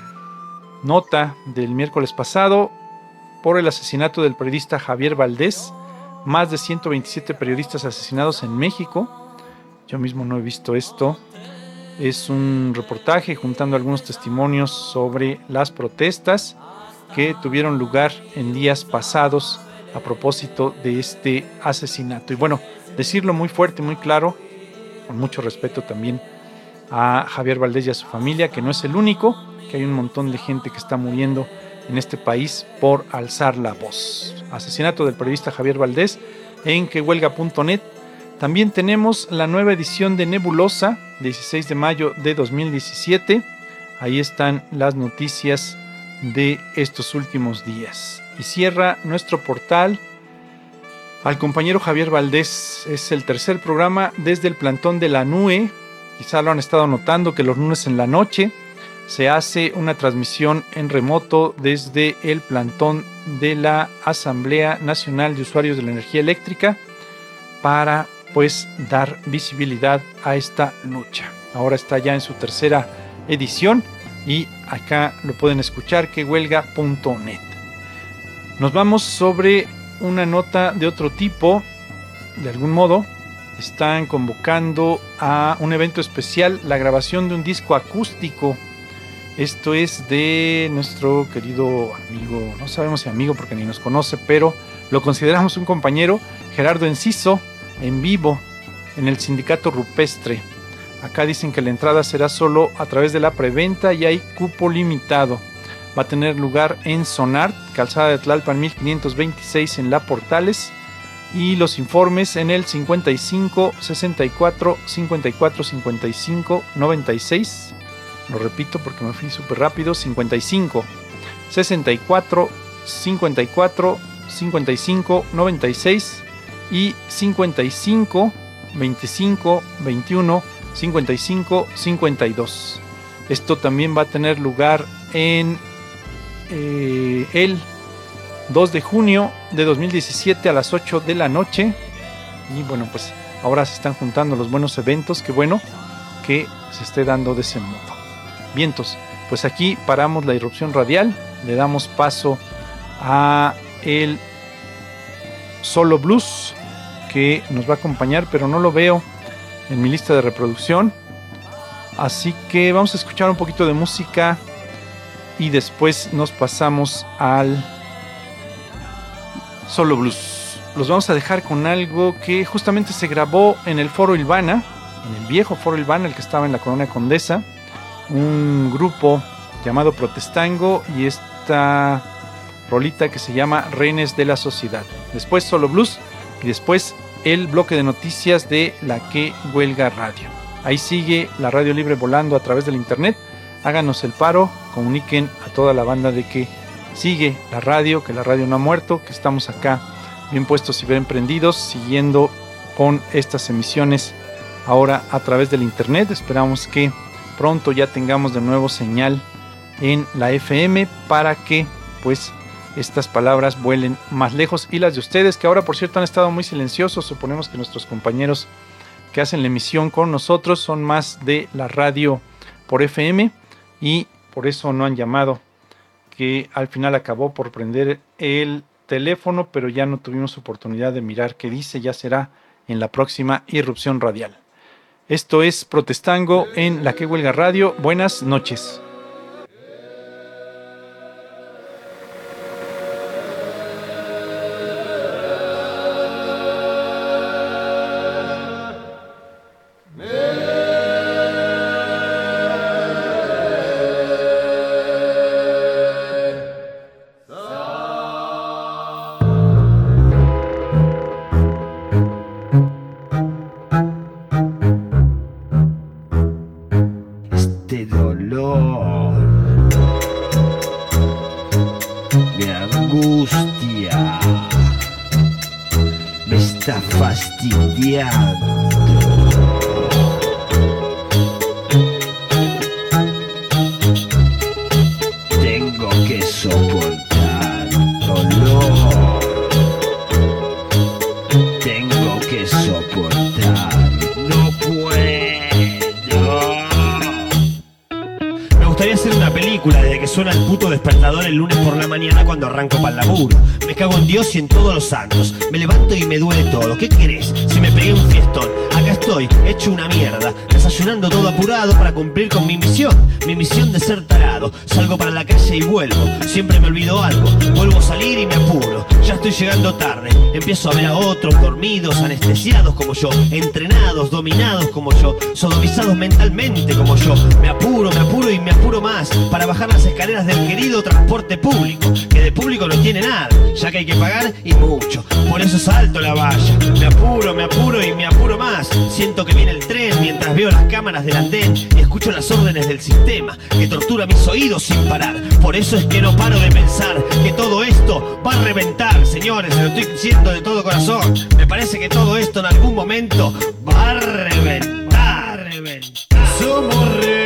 nota del miércoles pasado por el asesinato del periodista Javier Valdés. Más de 127 periodistas asesinados en México. Yo mismo no he visto esto. Es un reportaje juntando algunos testimonios sobre las protestas que tuvieron lugar en días pasados a propósito de este asesinato. Y bueno, decirlo muy fuerte, muy claro, con mucho respeto también a Javier Valdés y a su familia, que no es el único, que hay un montón de gente que está muriendo en este país por alzar la voz. Asesinato del periodista Javier Valdés en quehuelga.net. También tenemos la nueva edición de Nebulosa, 16 de mayo de 2017. Ahí están las noticias de estos últimos días. Y cierra nuestro portal al compañero Javier Valdés. Es el tercer programa desde el plantón de la NUE. Quizá lo han estado notando que los lunes en la noche se hace una transmisión en remoto desde el plantón de la Asamblea Nacional de Usuarios de la Energía Eléctrica para pues dar visibilidad a esta lucha. Ahora está ya en su tercera edición y acá lo pueden escuchar, quehuelga.net. Nos vamos sobre una nota de otro tipo. De algún modo están convocando a un evento especial, la grabación de un disco acústico. Esto es de nuestro querido amigo, no sabemos si amigo porque ni nos conoce, pero lo consideramos un compañero, Gerardo Enciso, en vivo en el Sindicato Rupestre. Acá dicen que la entrada será solo a través de la preventa y hay cupo limitado. Va a tener lugar en Sonart, Calzada de Tlalpan 1526 en La Portales, y los informes en el 55 64 54 55 96. Lo repito porque me fui súper rápido. 55 64 54 55 96 y 55 25 21 55 52. Esto también va a tener lugar en el 2 de junio de 2017 a las 8 de la noche. Y bueno, pues ahora se están juntando los buenos eventos. Qué bueno que se esté dando de ese modo. Vientos, pues aquí paramos la irrupción radial. Le damos paso a el Solo Blues, que nos va a acompañar, pero no lo veo en mi lista de reproducción. Así que vamos a escuchar un poquito de música y después nos pasamos al Solo Blues. Los vamos a dejar con algo que justamente se grabó en el Foro Ilvana, en el viejo Foro Ilvana, el que estaba en la Colonia Condesa, un grupo llamado Protestango, y esta rolita que se llama Reines de la Sociedad. Después Solo Blues y después el bloque de noticias de La Que Huelga Radio. Ahí sigue la radio libre volando a través del internet. Háganos el paro, comuniquen a toda la banda de que sigue la radio, que la radio no ha muerto, que estamos acá bien puestos y bien prendidos, siguiendo con estas emisiones ahora a través del internet. Esperamos que pronto ya tengamos de nuevo señal en la FM para que pues estas palabras vuelen más lejos, y las de ustedes, que ahora por cierto han estado muy silenciosos. Suponemos que nuestros compañeros que hacen la emisión con nosotros son más de la radio por FM y por eso no han llamado, que al final acabó por prender el teléfono, pero ya no tuvimos oportunidad de mirar qué dice. Ya será en la próxima irrupción radial. Esto es Protestango en La Que Huelga Radio. Buenas noches. Dios y en todos los santos. Me levanto y me duele todo. ¿Qué querés? Si me pegué un fiestón. Acá estoy, hecho una mierda, desayunando todo apurado para cumplir con mi misión de ser tarado. Salgo para la calle y vuelvo, siempre me olvido algo. Vuelvo a salir y me apuro, ya estoy llegando tarde. Empiezo a ver a otros dormidos, anestesiados como yo, entrenados, dominados como yo, sodomizados mentalmente como yo. Me apuro y me apuro más para bajar las escaleras del querido transporte público, que de público no tiene nada, ya que hay que pagar y mucho. Por eso salto la valla, me apuro y me apuro más. Siento que viene el tren mientras veo las cámaras del andén y escucho las órdenes del sistema que tortura mis oídos sin parar. Por eso es que no paro de pensar que todo esto va a reventar, señores, se lo estoy diciendo de todo corazón. Me parece que todo esto en algún momento va a reventar. Somos